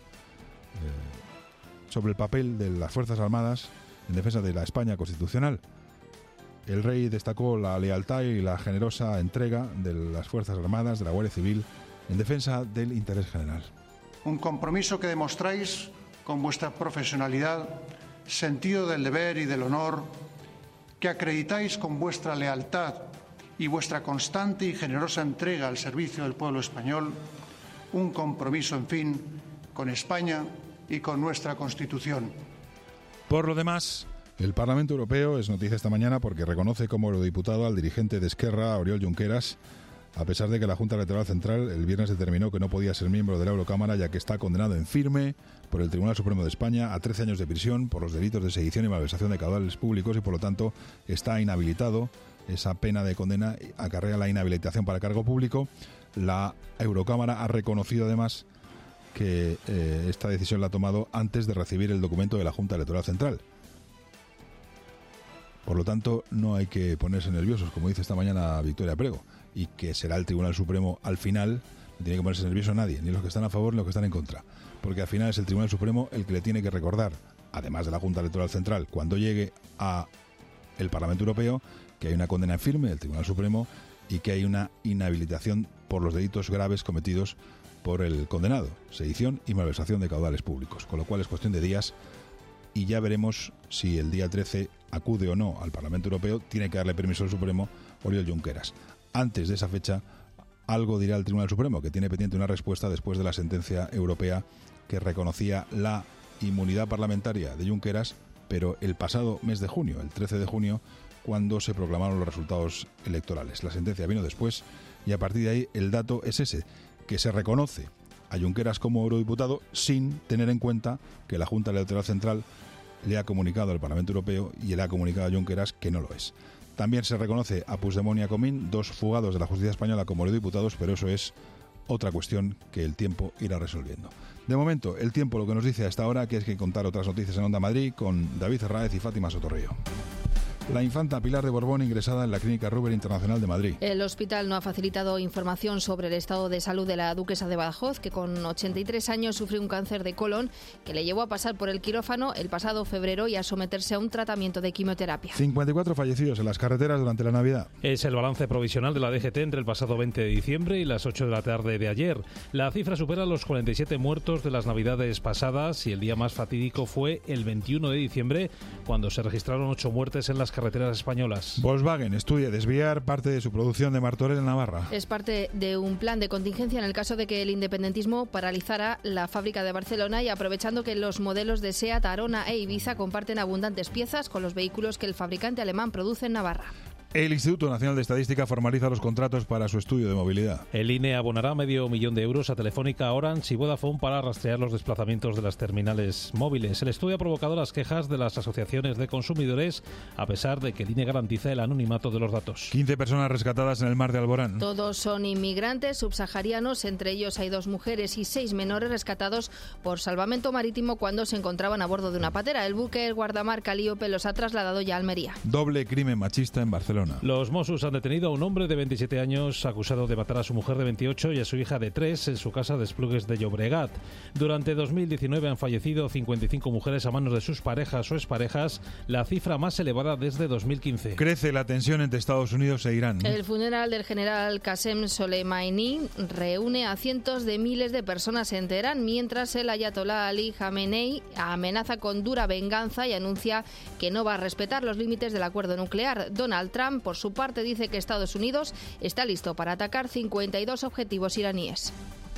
[SPEAKER 1] eh, sobre el papel de las Fuerzas Armadas en defensa de la España constitucional. El rey destacó la lealtad y la generosa entrega de las Fuerzas Armadas, de la Guardia Civil, en defensa del interés general.
[SPEAKER 5] Un compromiso que demostráis con vuestra profesionalidad, sentido del deber y del honor, que acreditáis con vuestra lealtad y vuestra constante y generosa entrega al servicio del pueblo español, un compromiso, en fin, con España y con nuestra Constitución.
[SPEAKER 1] Por lo demás, el Parlamento Europeo es noticia esta mañana porque reconoce como eurodiputado al dirigente de Esquerra, Oriol Junqueras, a pesar de que la Junta Electoral Central el viernes determinó que no podía ser miembro de la Eurocámara, ya que está condenado en firme por el Tribunal Supremo de España a trece años de prisión por los delitos de sedición y malversación de caudales públicos y por lo tanto está inhabilitado. Esa pena de condena acarrea la inhabilitación para cargo público. La Eurocámara ha reconocido además que eh, esta decisión la ha tomado antes de recibir el documento de la Junta Electoral Central. Por lo tanto, no hay que ponerse nerviosos, como dice esta mañana Victoria Prego, y que será el Tribunal Supremo al final. No tiene que ponerse nervioso nadie, ni los que están a favor ni los que están en contra, porque al final es el Tribunal Supremo el que le tiene que recordar, además de la Junta Electoral Central, cuando llegue a el Parlamento Europeo, que hay una condena en firme del Tribunal Supremo y que hay una inhabilitación por los delitos graves cometidos por el condenado, sedición y malversación de caudales públicos, con lo cual es cuestión de días y ya veremos si el día trece acude o no al Parlamento Europeo. Tiene que darle permiso al Supremo Oriol Junqueras. Antes de esa fecha, algo dirá el Tribunal Supremo, que tiene pendiente una respuesta después de la sentencia europea que reconocía la inmunidad parlamentaria de Junqueras, pero el pasado mes de junio, el trece de junio, cuando se proclamaron los resultados electorales. La sentencia vino después y a partir de ahí el dato es ese, que se reconoce a Junqueras como eurodiputado sin tener en cuenta que la Junta Electoral Central le ha comunicado al Parlamento Europeo y le ha comunicado a Junqueras que no lo es. También se reconoce a Puigdemont y a Comín, dos fugados de la justicia española, como eurodiputados, pero eso es otra cuestión que el tiempo irá resolviendo. De momento, el tiempo lo que nos dice a esta hora, que es que contar otras noticias en Onda Madrid con David Herráez y Fátima Sotorrío. La infanta Pilar de Borbón ingresada en la Clínica Ruber Internacional de Madrid.
[SPEAKER 19] El hospital no ha facilitado información sobre el estado de salud de la duquesa de Badajoz, que con ochenta y tres años sufrió un cáncer de colon que le llevó a pasar por el quirófano el pasado febrero y a someterse a un tratamiento de quimioterapia.
[SPEAKER 1] cincuenta y cuatro fallecidos en las carreteras durante la Navidad.
[SPEAKER 7] Es el balance provisional de la D G T entre el pasado veinte de diciembre y las ocho de la tarde de ayer. La cifra supera los cuarenta y siete muertos de las Navidades pasadas y el día más fatídico fue el veintiuno de diciembre, cuando se registraron ocho muertes en las carreteras españolas.
[SPEAKER 1] Volkswagen estudia desviar parte de su producción de Martorell en Navarra.
[SPEAKER 19] Es parte de un plan de contingencia en el caso de que el independentismo paralizara la fábrica de Barcelona y aprovechando que los modelos de SEAT, Arona e Ibiza comparten abundantes piezas con los vehículos que el fabricante alemán produce en Navarra.
[SPEAKER 1] El Instituto Nacional de Estadística formaliza los contratos para su estudio de movilidad.
[SPEAKER 7] El I N E abonará medio millón de euros a Telefónica, Orange y Vodafone para rastrear los desplazamientos de las terminales móviles. El estudio ha provocado las quejas de las asociaciones de consumidores, a pesar de que el I N E garantiza el anonimato de los datos.
[SPEAKER 1] quince personas rescatadas en el mar de Alborán.
[SPEAKER 19] Todos son inmigrantes subsaharianos, entre ellos hay dos mujeres y seis menores rescatados por salvamento marítimo cuando se encontraban a bordo de una patera. El buque, el guardamar Calíope, los ha trasladado ya a Almería.
[SPEAKER 1] Doble crimen machista en Barcelona.
[SPEAKER 7] Los Mossos han detenido a un hombre de veintisiete años acusado de matar a su mujer de veintiocho y a su hija de tres en su casa de Esplugues de Llobregat. Durante dos mil diecinueve han fallecido cincuenta y cinco mujeres a manos de sus parejas o exparejas, la cifra más elevada desde dos mil quince.
[SPEAKER 1] Crece la tensión entre Estados Unidos e Irán.
[SPEAKER 19] El funeral del general Qasem Soleimani reúne a cientos de miles de personas en Teherán, mientras el ayatolá Ali Khamenei amenaza con dura venganza y anuncia que no va a respetar los límites del acuerdo nuclear. Donald Trump, por su parte, dice que Estados Unidos está listo para atacar cincuenta y dos objetivos iraníes.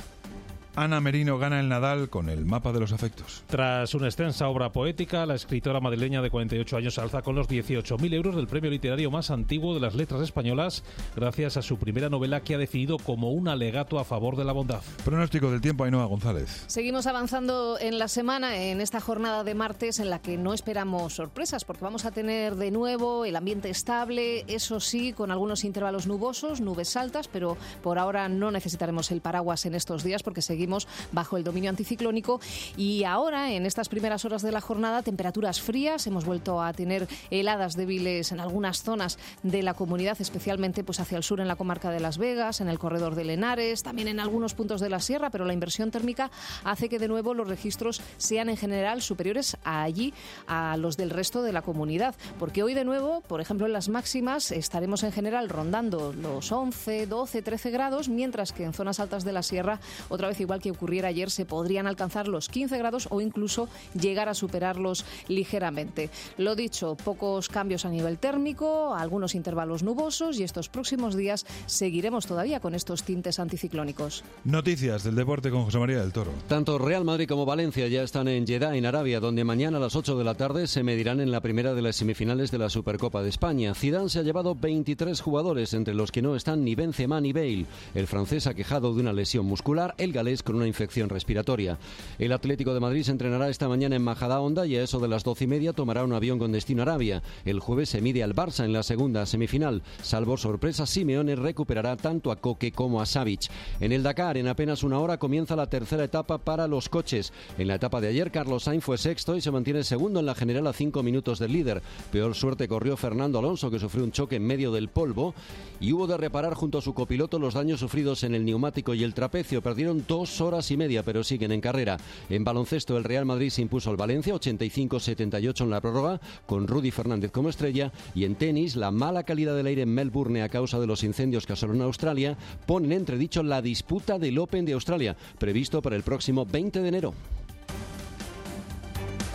[SPEAKER 1] Ana Merino gana el Nadal con el mapa de los afectos.
[SPEAKER 7] Tras una extensa obra poética, la escritora madrileña de cuarenta y ocho años alza con los dieciocho mil euros del premio literario más antiguo de las letras españolas, gracias a su primera novela que ha definido como un alegato a favor de la bondad.
[SPEAKER 1] Pronóstico del tiempo, Ainhoa González.
[SPEAKER 19] Seguimos avanzando en la semana, en esta jornada de martes en la que no esperamos sorpresas, porque vamos a tener de nuevo el ambiente estable, eso sí, con algunos intervalos nubosos, nubes altas, pero por ahora no necesitaremos el paraguas en estos días porque seguimos bajo el dominio anticiclónico. Y ahora, en estas primeras horas de la jornada, temperaturas frías. Hemos vuelto a tener heladas débiles en algunas zonas de la comunidad, especialmente pues hacia el sur en la comarca de Las Vegas, en el corredor de Henares, también en algunos puntos de la sierra, pero la inversión térmica hace que de nuevo los registros sean en general superiores a allí a los del resto de la comunidad, porque hoy de nuevo, por ejemplo, en las máximas estaremos en general rondando los once, doce, trece grados, mientras que en zonas altas de la sierra, otra vez igual que ocurriera ayer, se podrían alcanzar los quince grados o incluso llegar a superarlos ligeramente. Lo dicho, pocos cambios a nivel térmico, algunos intervalos nubosos y estos próximos días seguiremos todavía con estos tintes anticiclónicos.
[SPEAKER 1] Noticias del deporte con José María del Toro.
[SPEAKER 17] Tanto Real Madrid como Valencia ya están en Jeddah, en Arabia, donde mañana a las ocho de la tarde se medirán en la primera de las semifinales de la Supercopa de España. Zidane se ha llevado veintitrés jugadores, entre los que no están ni Benzema ni Bale. El francés ha quejado de una lesión muscular, el galés con una infección respiratoria. El Atlético de Madrid se entrenará esta mañana en Majadahonda y a eso de las doce y media tomará un avión con destino a Arabia. El jueves se mide al Barça en la segunda semifinal. Salvo sorpresa, Simeone recuperará tanto a Koke como a Savic. En el Dakar, en apenas una hora, comienza la tercera etapa para los coches. En la etapa de ayer, Carlos Sainz fue sexto y se mantiene segundo en la general a cinco minutos del líder. Peor suerte corrió Fernando Alonso, que sufrió un choque en medio del polvo y hubo de reparar junto a su copiloto los daños sufridos en el neumático y el trapecio. Perdieron dos horas y media, pero siguen en carrera. En baloncesto, el Real Madrid se impuso al Valencia ochenta y cinco setenta y ocho en la prórroga, con Rudy Fernández como estrella. Y en tenis, la mala calidad del aire en Melbourne a causa de los incendios que asolaron Australia pone en entredicho la disputa del Open de Australia, previsto para el próximo veinte de enero.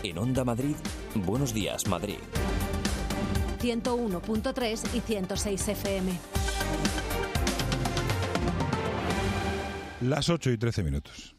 [SPEAKER 12] En Onda Madrid, Buenos Días, Madrid.
[SPEAKER 11] ciento uno punto tres y ciento seis F M.
[SPEAKER 1] Las ocho y trece minutos.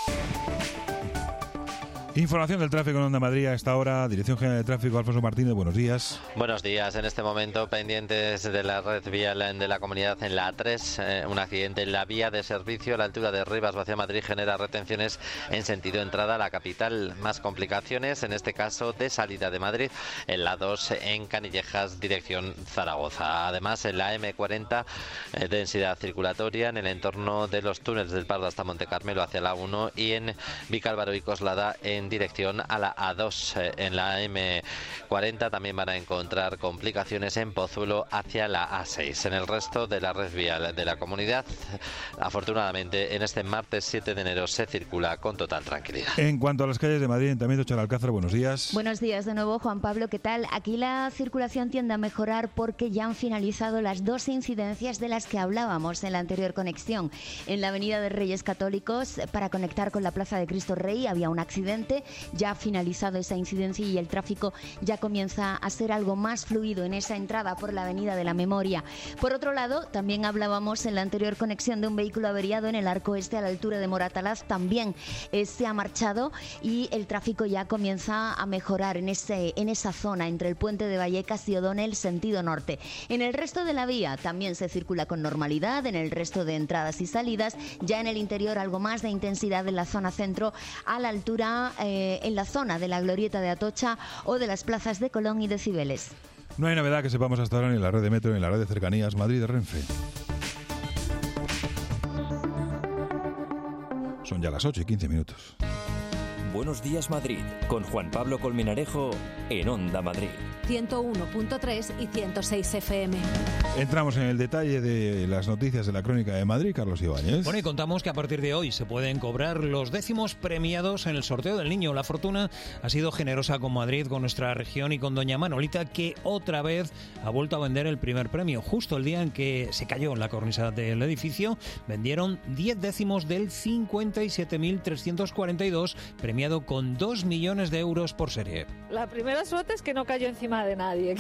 [SPEAKER 1] Información del tráfico en Onda Madrid a esta hora. Dirección General de Tráfico, Alfonso Martínez, buenos días.
[SPEAKER 10] Buenos días. En este momento, pendientes de la red vial de la comunidad en la A tres, eh, un accidente en la vía de servicio a la altura de Rivas hacia Madrid genera retenciones en sentido entrada a la capital. Más complicaciones, en este caso de salida de Madrid, en la dos en Canillejas, dirección Zaragoza. Además, en la eme cuarenta, eh, densidad circulatoria en el entorno de los túneles del Pardo hasta Monte Carmelo hacia la uno y en Vicálvaro y Coslada en dirección a la A dos. En la eme cuarenta también van a encontrar complicaciones en Pozuelo hacia la A seis. En el resto de la red vial de la comunidad, afortunadamente, en este martes siete de enero se circula con total tranquilidad.
[SPEAKER 1] En cuanto a las calles de Madrid, Ayuntamiento Chalalcázar, buenos días.
[SPEAKER 13] Buenos días de nuevo, Juan Pablo, ¿qué tal? Aquí la circulación tiende a mejorar porque ya han finalizado las dos incidencias de las que hablábamos en la anterior conexión. En la avenida de Reyes Católicos, para conectar con la Plaza de Cristo Rey, había un accidente. Ya ha finalizado esa incidencia y el tráfico ya comienza a ser algo más fluido en esa entrada por la Avenida de la Memoria. Por otro lado, también hablábamos en la anterior conexión de un vehículo averiado en el arco este a la altura de Moratalaz. También eh, se ha marchado y el tráfico ya comienza a mejorar en, ese, en esa zona entre el puente de Vallecas y O'Donnell, sentido norte. En el resto de la vía también se circula con normalidad, en el resto de entradas y salidas. Ya en el interior algo más de intensidad en la zona centro, a la altura eh, en la zona de la Glorieta de Atocha o de las plazas de Colón y de Cibeles.
[SPEAKER 1] No hay novedad que sepamos hasta ahora ni en la red de metro ni en la red de cercanías Madrid de Renfe. Son ya las ocho y quince minutos.
[SPEAKER 12] Buenos días, Madrid, con Juan Pablo Colmenarejo en Onda Madrid.
[SPEAKER 11] ciento uno punto tres y ciento seis F M.
[SPEAKER 1] Entramos en el detalle de las noticias de la Crónica de Madrid, Carlos Ibáñez.
[SPEAKER 15] Bueno, y contamos que a partir de hoy se pueden cobrar los décimos premiados en el sorteo del niño. La fortuna ha sido generosa con Madrid, con nuestra región y con doña Manolita, que otra vez ha vuelto a vender el primer premio. Justo el día en que se cayó la cornisa del edificio, vendieron diez décimos del cincuenta y siete mil trescientos cuarenta y dos, premiado con dos millones de euros por serie.
[SPEAKER 16] La primera suerte es que no cayó encima de nadie.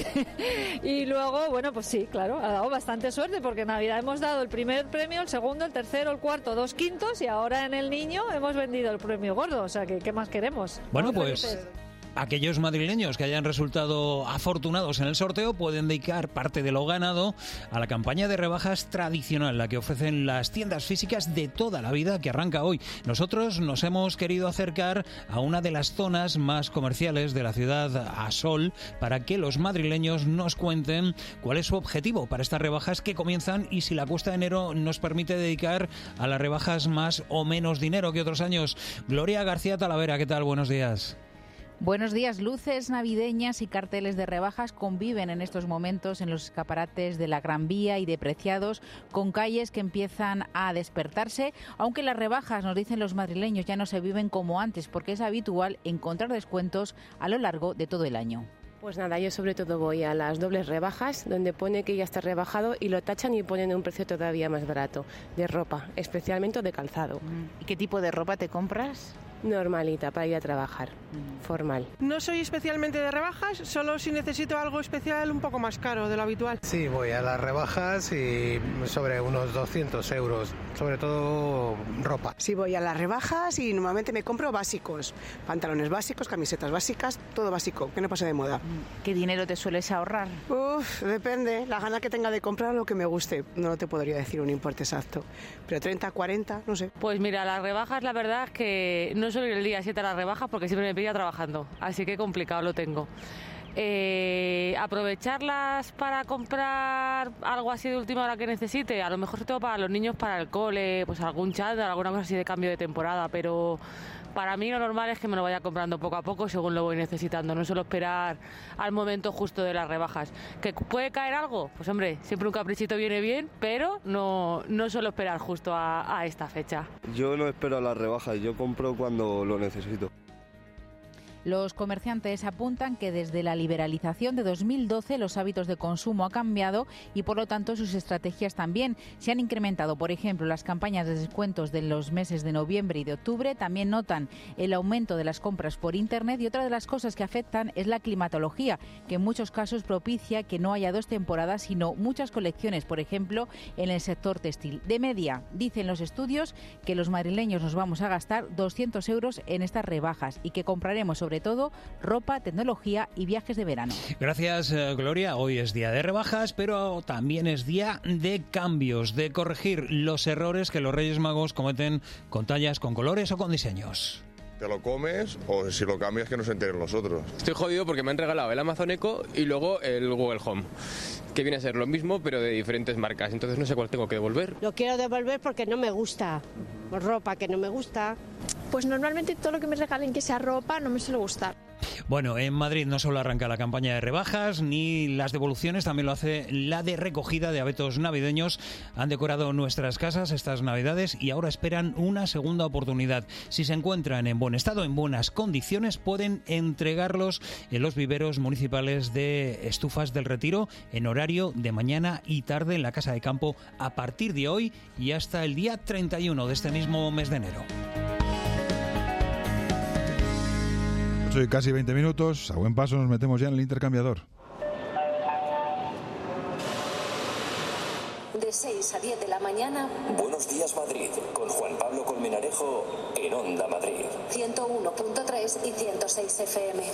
[SPEAKER 16] Y luego, bueno, pues sí, claro, ha dado bastante suerte porque en Navidad hemos dado el primer premio, el segundo, el tercero, el cuarto, dos quintos y ahora en el niño hemos vendido el premio gordo. O sea, que ¿qué más queremos?
[SPEAKER 15] Bueno, pues aquellos madrileños que hayan resultado afortunados en el sorteo pueden dedicar parte de lo ganado a la campaña de rebajas tradicional, la que ofrecen las tiendas físicas de toda la vida, que arranca hoy. Nosotros nos hemos querido acercar a una de las zonas más comerciales de la ciudad, a Sol, para que los madrileños nos cuenten cuál es su objetivo para estas rebajas que comienzan y si la cuesta de enero nos permite dedicar a las rebajas más o menos dinero que otros años. Gloria García Talavera, ¿qué tal? Buenos días.
[SPEAKER 18] Buenos días. Luces navideñas y carteles de rebajas conviven en estos momentos en los escaparates de la Gran Vía y de Preciados, con calles que empiezan a despertarse, aunque las rebajas, nos dicen los madrileños, ya no se viven como antes, porque es habitual encontrar descuentos a lo largo de todo el año.
[SPEAKER 20] Pues nada, yo sobre todo voy a las dobles rebajas, donde pone que ya está rebajado y lo tachan y ponen un precio todavía más barato, de ropa, especialmente de calzado.
[SPEAKER 18] ¿Y qué tipo de ropa te compras?
[SPEAKER 20] Normalita, para ir a trabajar, formal.
[SPEAKER 22] No soy especialmente de rebajas, solo si necesito algo especial un poco más caro de lo habitual.
[SPEAKER 27] Sí, voy a las rebajas y sobre unos doscientos euros, sobre todo ropa.
[SPEAKER 29] Sí, voy a las rebajas y normalmente me compro básicos, pantalones básicos, camisetas básicas, todo básico, que no pase de moda.
[SPEAKER 18] ¿Qué dinero te sueles ahorrar?
[SPEAKER 29] Uf, depende, la gana que tenga de comprar lo que me guste, no te podría decir un importe exacto, pero treinta, cuarenta, no sé.
[SPEAKER 30] Pues mira, las rebajas la verdad es que no suelo ir el día siete a las rebajas porque siempre me pilla trabajando, así que complicado lo tengo. Eh, aprovecharlas para comprar algo así de última hora que necesite, a lo mejor se tengo para los niños, para el cole, pues algún chándal, alguna cosa así de cambio de temporada, pero para mí lo normal es que me lo vaya comprando poco a poco según lo voy necesitando, no suelo esperar al momento justo de las rebajas. ¿Que puede caer algo? Pues hombre, siempre un caprichito viene bien, pero no, no suelo esperar justo a, a esta fecha.
[SPEAKER 31] Yo no espero a las rebajas, yo compro cuando lo necesito.
[SPEAKER 18] Los comerciantes apuntan que desde la liberalización de dos mil doce los hábitos de consumo han cambiado y por lo tanto sus estrategias también. Se han incrementado, por ejemplo, las campañas de descuentos de los meses de noviembre y de octubre. También notan el aumento de las compras por Internet y otra de las cosas que afectan es la climatología, que en muchos casos propicia que no haya dos temporadas, sino muchas colecciones, por ejemplo, en el sector textil. De media, dicen los estudios que los madrileños nos vamos a gastar doscientos euros en estas rebajas y que compraremos sobre todo ropa, tecnología y viajes de verano.
[SPEAKER 15] Gracias, Gloria. Hoy es día de rebajas, pero también es día de cambios, de corregir los errores que los Reyes Magos cometen con tallas, con colores o con diseños.
[SPEAKER 4] Te lo comes o si lo cambias que no se enteren los otros.
[SPEAKER 6] Estoy jodido porque me han regalado el Amazon Echo y luego el Google Home, que viene a ser lo mismo pero de diferentes marcas, entonces no sé cuál tengo que devolver.
[SPEAKER 8] Lo quiero devolver porque no me gusta, ropa que no me gusta.
[SPEAKER 9] Pues normalmente todo lo que me regalen que sea ropa no me suele gustar.
[SPEAKER 15] Bueno, en Madrid no solo arranca la campaña de rebajas ni las devoluciones, también lo hace la de recogida de abetos navideños. Han decorado nuestras casas estas Navidades y ahora esperan una segunda oportunidad. Si se encuentran en buen estado, en buenas condiciones, pueden entregarlos en los viveros municipales de Estufas del Retiro en horario de mañana y tarde en la Casa de Campo a partir de hoy y hasta el día treinta y uno de este mismo mes de enero.
[SPEAKER 1] Soy casi veinte minutos, a buen paso nos metemos ya en el intercambiador.
[SPEAKER 14] De seis a diez de la mañana.
[SPEAKER 12] Buenos días Madrid, con Juan Pablo Colmenarejo en Onda Madrid.
[SPEAKER 14] ciento uno punto tres y ciento seis F M.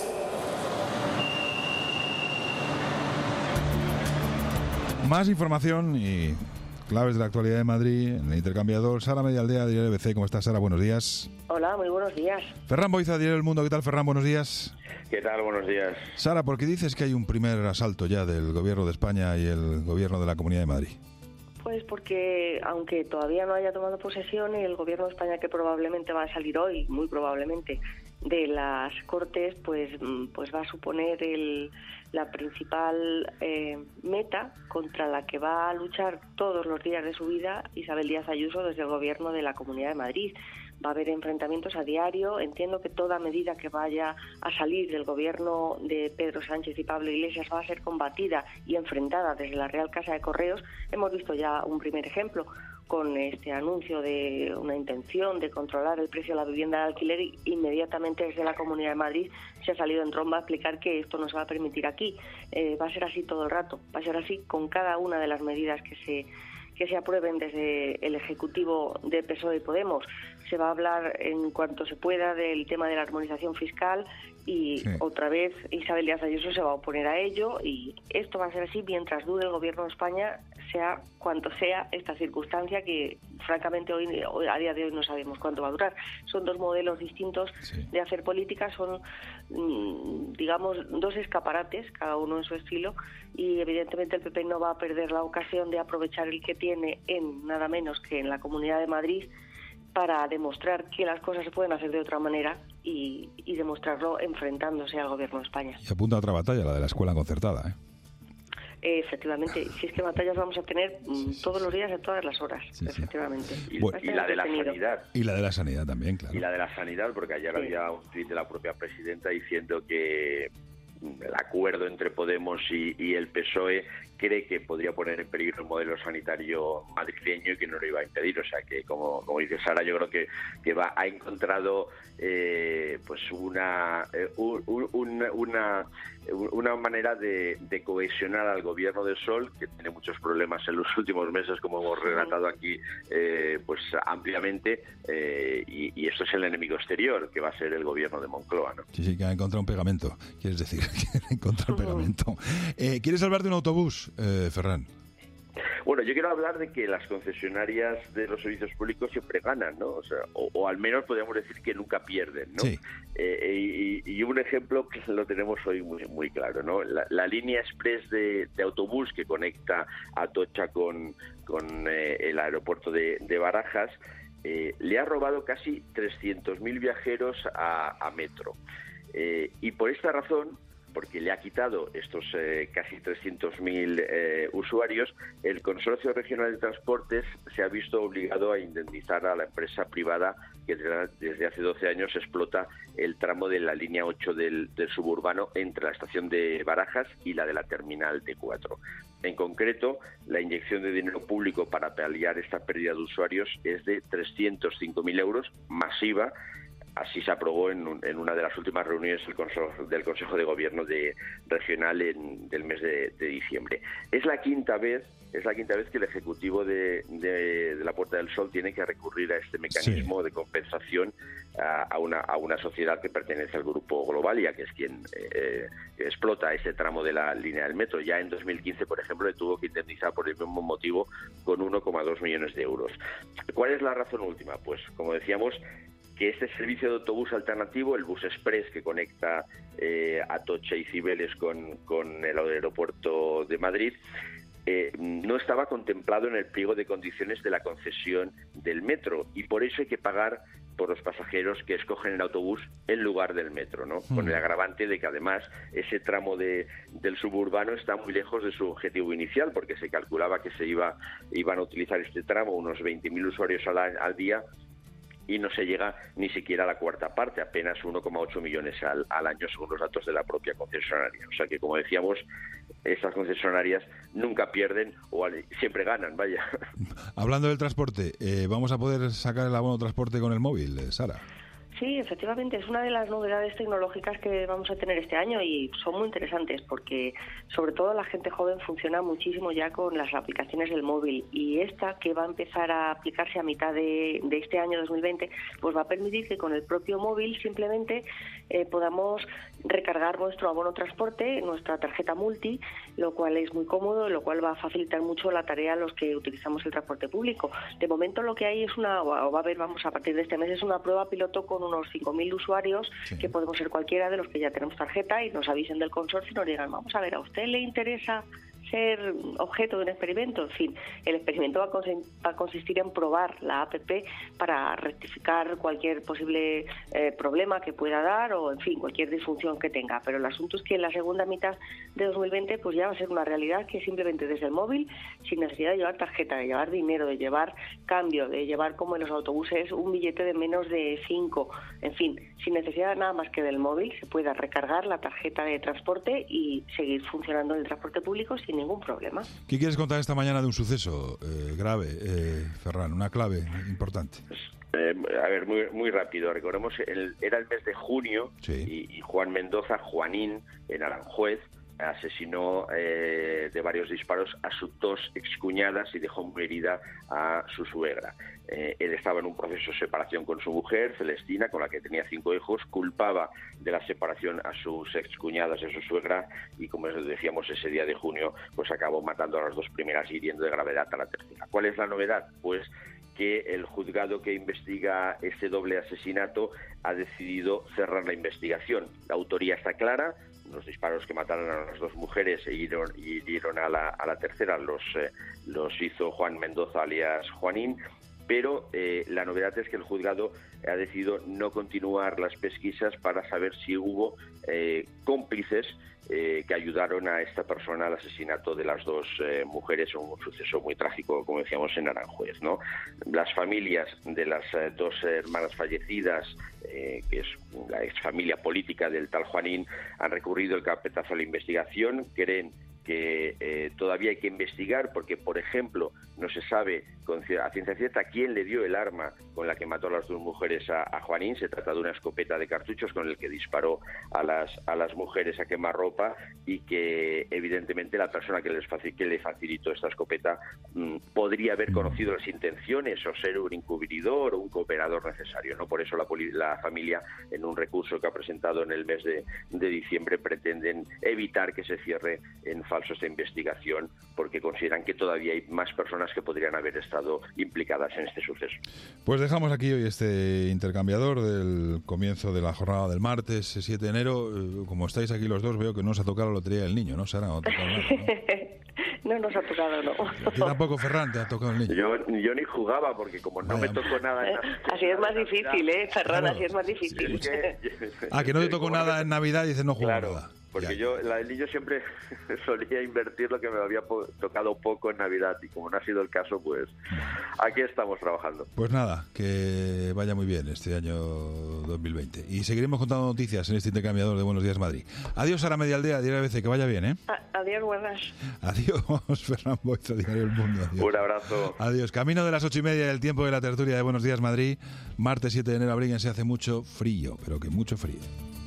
[SPEAKER 1] Más información y claves de la actualidad de Madrid en el intercambiador. Sara Medialdea, Diario B C. ¿Cómo estás, Sara? Buenos días.
[SPEAKER 21] Hola, muy buenos días.
[SPEAKER 1] Ferran Boiza, Diario El Mundo. ¿Qué tal, Ferran? Buenos días.
[SPEAKER 23] ¿Qué tal? Buenos días.
[SPEAKER 1] Sara, ¿por qué dices que hay un primer asalto ya del Gobierno de España y el Gobierno de la Comunidad de Madrid?
[SPEAKER 21] Pues porque, aunque todavía no haya tomado posesión, el Gobierno de España, que probablemente va a salir hoy, muy probablemente, de las Cortes, pues, pues va a suponer el, la principal eh, meta contra la que va a luchar todos los días de su vida Isabel Díaz Ayuso desde el Gobierno de la Comunidad de Madrid. Va a haber enfrentamientos a diario. Entiendo que toda medida que vaya a salir del gobierno de Pedro Sánchez y Pablo Iglesias va a ser combatida y enfrentada desde la Real Casa de Correos. Hemos visto ya un primer ejemplo con este anuncio de una intención de controlar el precio de la vivienda de alquiler y inmediatamente desde la Comunidad de Madrid se ha salido en tromba a explicar que esto no se va a permitir aquí. Eh, va a ser así todo el rato, va a ser así con cada una de las medidas que se que se aprueben desde el Ejecutivo de P S O E y Podemos. Se va a hablar en cuanto se pueda del tema de la armonización fiscal y sí. Otra vez Isabel Díaz Ayuso se va a oponer a ello y esto va a ser así mientras dure el Gobierno de España, sea cuanto sea esta circunstancia que francamente hoy, hoy a día de hoy no sabemos cuánto va a durar. Son dos modelos distintos sí. de hacer política, son digamos dos escaparates, cada uno en su estilo, y evidentemente el P P no va a perder la ocasión de aprovechar el que tiene en nada menos que en la Comunidad de Madrid para demostrar que las cosas se pueden hacer de otra manera y, y demostrarlo enfrentándose al Gobierno de España.
[SPEAKER 1] Y apunta a otra batalla, la de la escuela concertada, ¿eh?
[SPEAKER 21] Eh, efectivamente, si es que batallas vamos a tener sí, sí, todos los días, en todas las horas, sí, efectivamente.
[SPEAKER 23] Sí. Y, bueno, y la de la sanidad.
[SPEAKER 1] Y la de la sanidad también, claro.
[SPEAKER 23] Y la de la sanidad, porque ayer sí. había un tuit de la propia presidenta diciendo que el acuerdo entre Podemos y, y el P S O E cree que podría poner en peligro el modelo sanitario madrileño y que no lo iba a impedir. O sea que, como, como dice Sara, yo creo que, que va, ha encontrado eh, pues una, eh, un, un, una, una manera de, de cohesionar al gobierno del P S O E, que tiene muchos problemas en los últimos meses, como hemos relatado aquí eh, pues ampliamente, eh, y, y esto es el enemigo exterior, que va a ser el gobierno de Moncloa, ¿no?
[SPEAKER 1] Sí, sí, que ha encontrado un pegamento, quieres decir, que ha encontrado un pegamento. Eh, ¿Quieres hablar de un autobús, eh, Ferran?
[SPEAKER 23] Bueno, yo quiero hablar de que las concesionarias de los servicios públicos siempre ganan, ¿no? O sea, o, o al menos podríamos decir que nunca pierden, ¿no? Sí. Eh, y, y un ejemplo que lo tenemos hoy muy, muy claro, ¿no? La, la línea express de, de autobús que conecta Atocha con, con eh, el aeropuerto de, de Barajas eh, le ha robado casi trescientos mil viajeros a, a Metro. Eh, y por esta razón, porque le ha quitado estos eh, casi trescientos mil eh, usuarios, el Consorcio Regional de Transportes se ha visto obligado a indemnizar a la empresa privada que desde hace doce años explota el tramo de la línea ocho del, del suburbano entre la estación de Barajas y la de la terminal T cuatro. En concreto, la inyección de dinero público para paliar esta pérdida de usuarios es de trescientos cinco mil euros, masiva. Así se aprobó en, un, en una de las últimas reuniones del Consejo, del Consejo de Gobierno de, regional en, del mes de, de diciembre. Es la quinta vez, es la quinta vez que el Ejecutivo de, de, de la Puerta del Sol tiene que recurrir a este mecanismo sí. de compensación a, a, una, a una sociedad que pertenece al grupo Globalia, que es quien eh, explota ese tramo de la línea del metro. Ya en dos mil quince, por ejemplo, le tuvo que indemnizar por el mismo motivo con uno coma dos millones de euros. ¿Cuál es la razón última? Pues, como decíamos, que este servicio de autobús alternativo, el Bus Express, que conecta eh, Atocha y Cibeles con, con el aeropuerto de Madrid, eh, no estaba contemplado en el pliego de condiciones de la concesión del metro, y por eso hay que pagar por los pasajeros que escogen el autobús en lugar del metro, ¿no? Mm. Con el agravante de que además ese tramo de, del suburbano está muy lejos de su objetivo inicial, porque se calculaba que se iba iban a utilizar este tramo unos veinte mil usuarios al, al día, y no se llega ni siquiera a la cuarta parte, apenas uno coma ocho millones al, al año según los datos de la propia concesionaria. O sea que, como decíamos, estas concesionarias nunca pierden o al, siempre ganan, vaya.
[SPEAKER 1] Hablando del transporte, eh, ¿vamos a poder sacar el abono transporte con el móvil, eh, Sara?
[SPEAKER 21] Sí, efectivamente, es una de las novedades tecnológicas que vamos a tener este año y son muy interesantes porque sobre todo la gente joven funciona muchísimo ya con las aplicaciones del móvil, y esta, que va a empezar a aplicarse a mitad de, de este año dos mil veinte, pues va a permitir que con el propio móvil simplemente eh, podamos recargar nuestro abono transporte, nuestra tarjeta multi, lo cual es muy cómodo, lo cual va a facilitar mucho la tarea a los que utilizamos el transporte público. De momento lo que hay es una, o va a haber, vamos, a partir de este mes, es una prueba piloto con unos cinco mil usuarios, sí. que podemos ser cualquiera de los que ya tenemos tarjeta, y nos avisen del consorcio y nos digan, vamos a ver, ¿a usted le interesa ser objeto de un experimento? En fin, el experimento va a, cons- va a consistir en probar la app para rectificar cualquier posible eh, problema que pueda dar, o en fin, cualquier disfunción que tenga. Pero el asunto es que en la segunda mitad de dos mil veinte pues ya va a ser una realidad, que simplemente desde el móvil, sin necesidad de llevar tarjeta, de llevar dinero, de llevar cambio, de llevar, como en los autobuses, un billete de menos de cinco, en fin, sin necesidad nada más que del móvil, se pueda recargar la tarjeta de transporte y seguir funcionando en el transporte público sin ningún problema.
[SPEAKER 1] ¿Qué quieres contar esta mañana de un suceso eh, grave, eh, Ferran? Una clave importante.
[SPEAKER 23] Pues, eh, a ver, muy muy rápido. Recordemos, el, era el mes de junio,
[SPEAKER 1] sí.
[SPEAKER 23] y, y Juan Mendoza, Juanín, en Aranjuez, asesinó eh, de varios disparos a sus dos excuñadas y dejó muy herida a su suegra. Eh, él estaba en un proceso de separación con su mujer, Celestina, con la que tenía cinco hijos, culpaba de la separación a sus excuñadas y a su suegra, y como decíamos, ese día de junio, pues acabó matando a las dos primeras y hiriendo de gravedad a la tercera. ¿Cuál es la novedad? Pues que el juzgado que investiga ese doble asesinato ha decidido cerrar la investigación. La autoría está clara. Los disparos que mataron a las dos mujeres e hirieron, hirieron a, la, a la tercera los, eh, los hizo Juan Mendoza, alias Juanín, pero eh, la novedad es que el juzgado ha decidido no continuar las pesquisas para saber si hubo eh, cómplices eh, que ayudaron a esta persona al asesinato de las dos eh, mujeres, un suceso muy trágico, como decíamos, en Aranjuez, ¿no? Las familias de las eh, dos hermanas fallecidas, eh, que es la exfamilia política del tal Juanín, han recurrido el carpetazo a la investigación. Creen que eh, todavía hay que investigar porque, por ejemplo, no se sabe con a ciencia cierta quién le dio el arma con la que mató a las dos mujeres a, a Juanín. Se trata de una escopeta de cartuchos con el que disparó a las a las mujeres a quemarropa, y que evidentemente la persona que les faci- que le facilitó esta escopeta mmm, podría haber conocido las intenciones o ser un encubridor o un cooperador necesario, ¿no? Por eso la, poli- la familia, en un recurso que ha presentado en el mes de, de diciembre, pretenden evitar que se cierre en falso esta investigación, porque consideran que todavía hay más personas que podrían haber estado implicadas en este suceso.
[SPEAKER 1] Pues dejamos aquí hoy este intercambiador del comienzo de la jornada del martes siete de enero. Como estáis aquí los dos, veo que no os ha tocado la lotería del niño, ¿no, Sara? No, ha tocado nada, ¿no?
[SPEAKER 21] No nos ha tocado, no.
[SPEAKER 1] A ti tampoco, Ferran, te ha tocado el niño.
[SPEAKER 23] Yo, yo ni jugaba, porque como no
[SPEAKER 1] Vaya.
[SPEAKER 23] me tocó nada... En
[SPEAKER 21] Así es más difícil, ¿eh, Ferran?
[SPEAKER 1] Claro.
[SPEAKER 21] Así es más difícil.
[SPEAKER 1] Ah, que no te tocó nada en Navidad y dices no juego
[SPEAKER 23] Claro.
[SPEAKER 1] nada.
[SPEAKER 23] Porque
[SPEAKER 1] Ya.
[SPEAKER 23] yo, la del niño siempre solía invertir lo que me había po- tocado poco en Navidad y como no ha sido el caso, pues aquí estamos trabajando.
[SPEAKER 1] Pues nada, que vaya muy bien este año dos mil veinte. Y seguiremos contando noticias en este intercambiador de Buenos Días Madrid. Adiós a la Media Aldea, Diario A B C, que vaya bien, ¿eh?
[SPEAKER 21] A- adiós, buenas.
[SPEAKER 1] Adiós, Fernán Boiza, Diario El Mundo. Adiós.
[SPEAKER 23] Un abrazo.
[SPEAKER 1] Adiós. Camino de las ocho y media del tiempo de la tertulia de Buenos Días Madrid. Martes siete de enero, abríguense, hace mucho frío, pero que mucho frío.